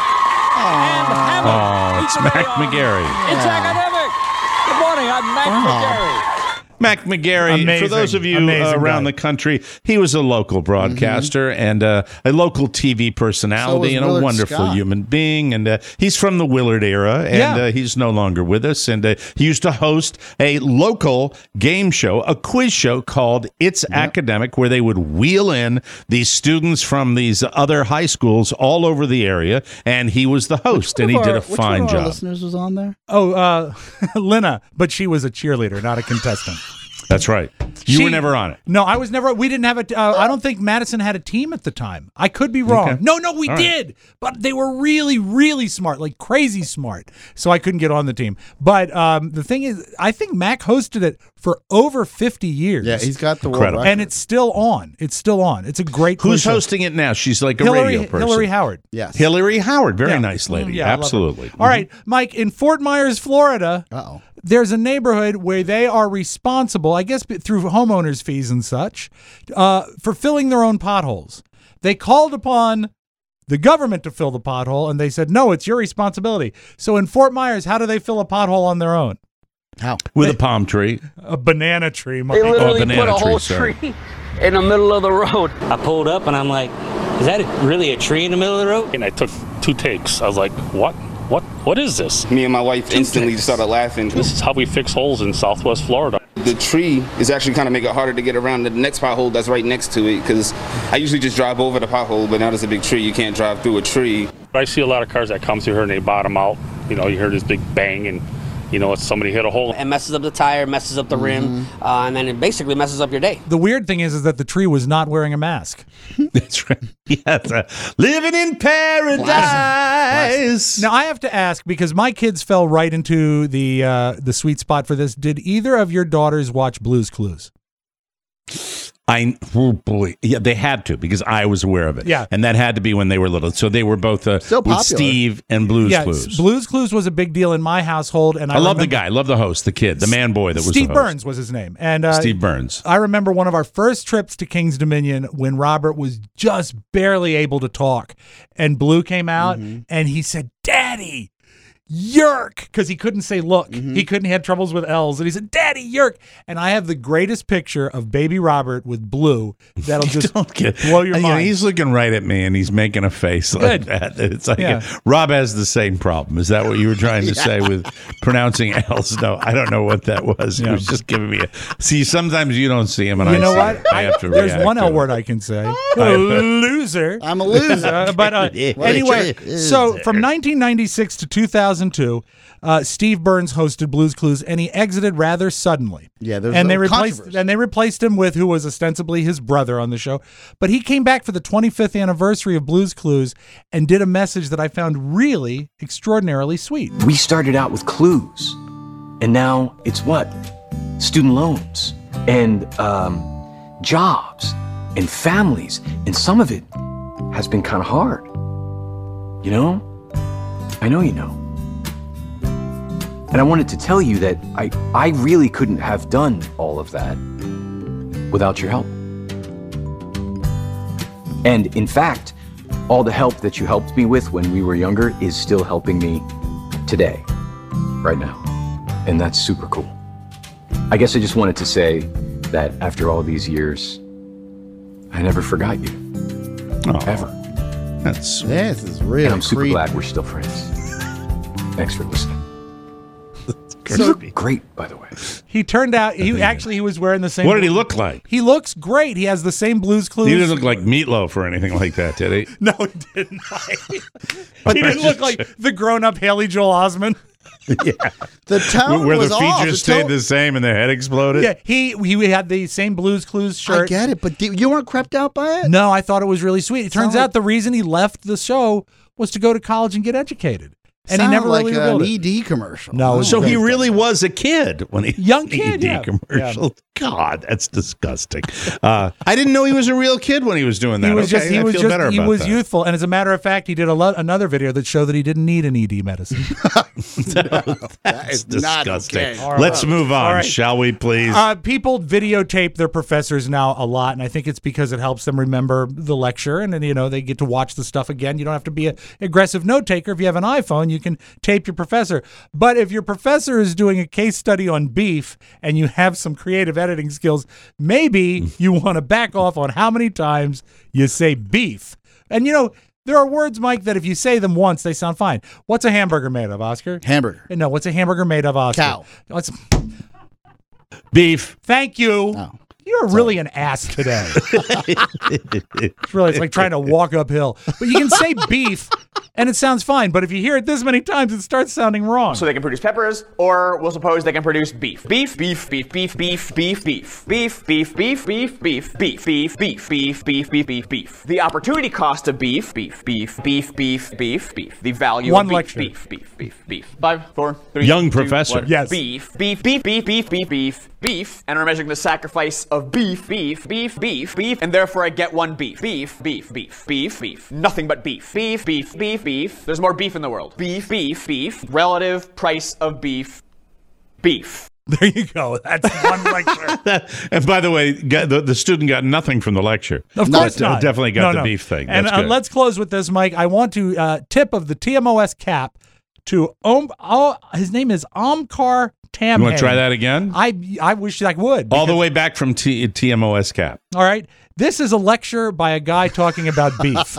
and Hammond. Oh, it's Mac McGarry. It's academic. Good morning, I'm Mac McGarry. Mac McGarry, Amazing. for those of you Amazing uh, around guy. the country, he was a local broadcaster and uh, a local T V personality So and was a Willard wonderful Scott. human being. And uh, he's from the Willard era, and Yeah. uh, he's no longer with us. And uh, he used to host a local game show, a quiz show called It's Academic, where they would wheel in these students from these other high schools all over the area, and he was the host, and he did a Which fine one of our job. listeners was on there? Oh, uh, Lena, but she was a cheerleader, not a contestant. That's right. You She- were never on it. No, I was never. We didn't have a. Uh, I don't think Madison had a team at the time. I could be wrong. Okay. No, no, we All right. did. But they were really, really smart, like crazy smart. So I couldn't get on the team. But um, the thing is, I think Mac hosted it for over fifty years. Yeah, he's got the world Incredible. record. and it's still on. It's still on. It's a great. quiz Who's show. hosting it now? She's like a Hillary, radio person. Hillary Howard. yes. Hillary Howard, very Yeah. nice lady. Mm, yeah, I love her. Absolutely. All right, Mike, in Fort Myers, Florida, Uh-oh. there's a neighborhood where they are responsible, I guess b- through homeowners fees and such, uh, for filling their own potholes. They called upon the government to fill the pothole, and they said, no, it's your responsibility. So in Fort Myers, how do they fill a pothole on their own? How? With a palm tree. A banana tree, Mike. They literally banana put a tree, whole sorry. tree in the middle of the road. I pulled up and I'm like, is that a, really a tree in the middle of the road? And I took two takes. I was like, what? What? What is this? Me and my wife instantly just started laughing. This is how we fix holes in Southwest Florida. The tree is actually kind of make it harder to get around the next pothole that's right next to it, because I usually just drive over the pothole, but now there's a big tree. You can't drive through a tree. I see a lot of cars that come through here and they bottom out. You know, you hear this big bang and, you know, it's somebody hit a hole. It messes up the tire, messes up the rim, uh, and then it basically messes up your day. The weird thing is, is that the tree was not wearing a mask. That's right. Yes. Uh, living in paradise. Now I have to ask, because my kids fell right into the uh, the sweet spot for this. Did either of your daughters watch Blue's Clues? I oh boy, yeah, they had to because I was aware of it. Yeah. and that had to be when they were little. So they were both uh, Still with popular. Steve and Blue's yeah, Clues. Blue's Clues was a big deal in my household, and I, I love the remember- guy, love the host, the kid, the man boy that was Steve the host. Burns was his name, and uh, Steve Burns. I remember one of our first trips to King's Dominion when Robert was just barely able to talk, and Blue came out, and he said, "Daddy, yerk," because he couldn't say look. He couldn't. He had troubles with L's, and he said, "Daddy, yerk." And I have the greatest picture of baby Robert with Blue that'll just Don't get, blow your you know, mind. he's looking right at me and he's making a face like Good. that. It's like Yeah. Rob has the same problem. Is that what you were trying to say with pronouncing L's? No, I don't know what that was. He Yeah. was just giving me a. See, sometimes you don't see him, and You I know see what? it. I have to. There's react one to L it. word I can say. I- loser. I'm a loser. Uh, but uh, anyway, so from nineteen ninety-six to two thousand two, uh, Steve Burns hosted Blue's Clues, and he exited rather suddenly. Yeah, there's and a they replaced controversy. and they replaced him with who was ostensibly his brother on the show. But he came back for the twenty-fifth anniversary of Blue's Clues and did a message that I found really extraordinarily sweet. We started out with clues, and now it's what? Student loans and um, jobs and families, and some of it has been kind of hard. You know? I know you know. And I wanted to tell you that I, I really couldn't have done all of that without your help. And in fact, all the help that you helped me with when we were younger is still helping me today, right now. And that's super cool. I guess I just wanted to say that after all these years, I never forgot you. Oh, Ever. That's This is really And I'm super creepy. glad we're still friends. Thanks for listening. You So- look great, by the way. He turned out he actually he was wearing the same. What did he look like? He looks great. He has the same Blue's Clues. He didn't look like Meatloaf or anything like that, did he? No, he didn't. But he didn't look like the grown-up Haley Joel Osment. Yeah. The tone Where was the off. features The stayed tone- the same and the head exploded? Yeah, he he had the same Blue's Clues shirt. I get it, but do- you weren't crept out by it? No, I thought it was really sweet. It turns Sound out the reason he left the show was to go to college and get educated. And he Sound never like really an revealed it. E D commercial. No, So he really was a kid when he Young kid, E D yeah. commercial. God, that's disgusting. Uh, I didn't know he was a real kid when he was doing that. He was Okay, just he I was feel just better he about was that. youthful, and as a matter of fact, he did a lo- another video that showed that he didn't need an E D medicine. That's is not disgusting. okay. All right. Let's move on, All right. shall we, please? Uh, people videotape their professors now a lot, and I think it's because it helps them remember the lecture, and then you know they get to watch the stuff again. You don't have to be an aggressive note taker. If you have an iPhone, you can tape your professor. But if your professor is doing a case study on beef and you have some creative editing skills, maybe you want to back off on how many times you say beef. And you know, there are words, Mike, that if you say them once, they sound fine. What's a hamburger made of, Oscar? Hamburger. No, what's a hamburger made of, Oscar? Cow. What's Beef. Thank you. Oh. You're really an ass today. It's really, it's like trying to walk uphill. But you can say beef, and it sounds fine. But if you hear it this many times, it starts sounding wrong. So they can produce peppers, or we'll suppose they can produce beef. Beef, beef, beef, beef, beef, beef, beef, beef, beef, beef, beef, beef, beef, beef, beef, beef, beef, beef, beef, beef. The opportunity cost of beef, beef, beef, beef, beef, beef, beef. The value One of beef, lecture. beef, beef, beef, beef. Five, four, three, Young two, professor. one. Yes. Beef, beef, beef, beef, beef, beef, beef, beef. And we're measuring the sacrifice of beef, beef, beef, beef, beef, and therefore I get one beef. Beef, beef, beef, beef, beef. Nothing but beef. Beef, beef, beef, beef. There's more beef in the world. Beef, beef, beef. Relative price of beef. Beef. There you go. That's one lecture. And by the way, got- the, the student got nothing from the lecture. Of course But, uh, not. Definitely got No, the no. beef thing. And That's uh, good. let's close with this, Mike. I want to uh, tip of the T M O S cap to Om. Oh, his name is Omkar Tamhane. You want to try that again? I I wish I would. All the because- way back from T- TMOS cap. All right. This is a lecture by a guy talking about beef.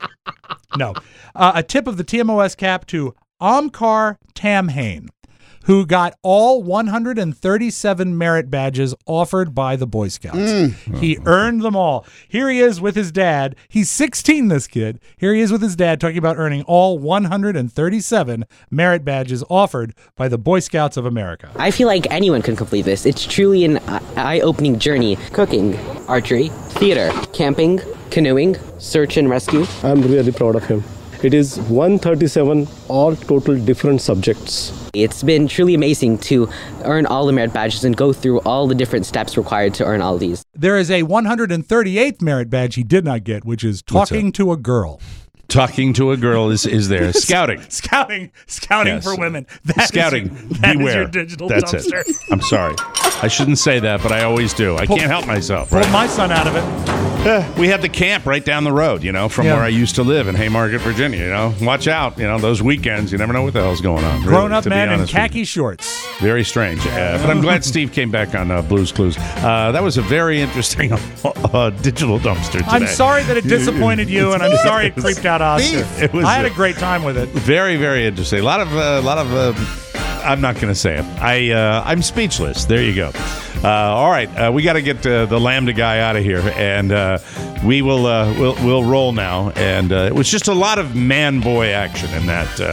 No. Uh, a tip of the T M O S cap to Omkar Tamhane, who got all one hundred thirty-seven merit badges offered by the Boy Scouts. Mm. He earned them all. Here he is with his dad. He's sixteen, this kid. Here he is with his dad talking about earning all one hundred thirty-seven merit badges offered by the Boy Scouts of America. I feel like anyone can complete this. It's truly an eye-opening journey. Cooking, archery, theater, camping, canoeing, search and rescue. I'm really proud of him. It is one hundred thirty-seven all total different subjects. It's been truly amazing to earn all the merit badges and go through all the different steps required to earn all these. There is a one hundred thirty-eighth merit badge he did not get, which is talking to a girl. Talking to a girl is, is there. Scouting. Scouting. Scouting Yes. for women. That Scouting. Is your, that Beware. is your digital That's dumpster. it. I'm sorry. I shouldn't say that, but I always do. I Pull- can't help myself. Pulled Right? my son out of it. Uh, we have the camp right down the road, you know, from Yeah. where I used to live in Haymarket, Virginia. You know, watch out. You know, those weekends, you never know what the hell's going on. really, Grown-up to be man in honest with you. khaki shorts. Very strange. Uh, but I'm glad Steve came back on uh, Blues Clues. Uh, that was a very interesting uh, digital dumpster today. I'm sorry that it disappointed you, and I'm sorry it creeped out Oscar. It was, I had uh, a great time with it. Very, very interesting. A lot of, a uh, lot of. Uh, I'm not going to say it. I, uh, I'm speechless. There you go. Uh, all right, uh, we got to get uh, the Lambda guy out of here, and uh, we will, uh, we'll, we'll roll now. And uh, it was just a lot of man-boy action in that. Uh,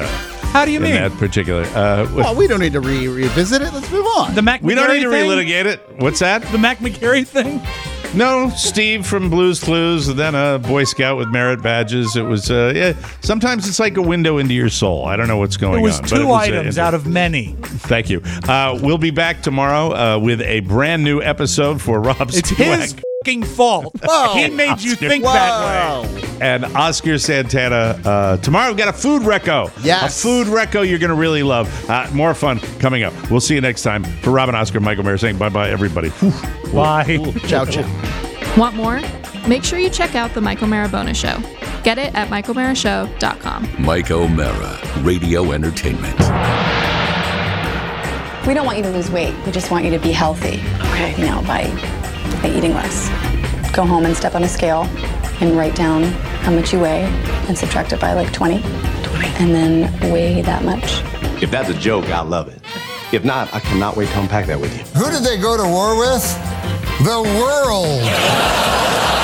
How do you in mean? that particular? Uh, Well, we don't need to re- revisit it. Let's move on. The Mac we don't McGarry need to thing? relitigate it. What's that? The Mac McGarry thing? No, Steve from Blues Clues, then a Boy Scout with merit badges. It was, uh, yeah. Sometimes it's like a window into your soul. I don't know what's going It was on. two but it was, items uh, out of many. Thank you. Uh, we'll be back tomorrow uh, with a brand new episode for Rob It's Spiewak his fucking fault. Whoa. He made you Oscar. think that way. and Oscar Santana. Uh, tomorrow we've got a food reco. Yes. A food reco you're going to really love. Uh, more fun coming up. We'll see you next time. For Rob and Oscar, Michael Mayer saying bye-bye, everybody. Whew. Bye. Ciao, ciao. Want more? Make sure you check out The Mike O'Mara Bonus Show. Get it at mike o'mara show dot com. Mike O'Mara, Radio Entertainment. We don't want you to lose weight. We just want you to be healthy. Okay. You know, by, by eating less. Go home and step on a scale and write down how much you weigh and subtract it by like twenty. twenty. And then weigh that much. If that's a joke, I love it. If not, I cannot wait to unpack that with you. Who did they go to war with? The world.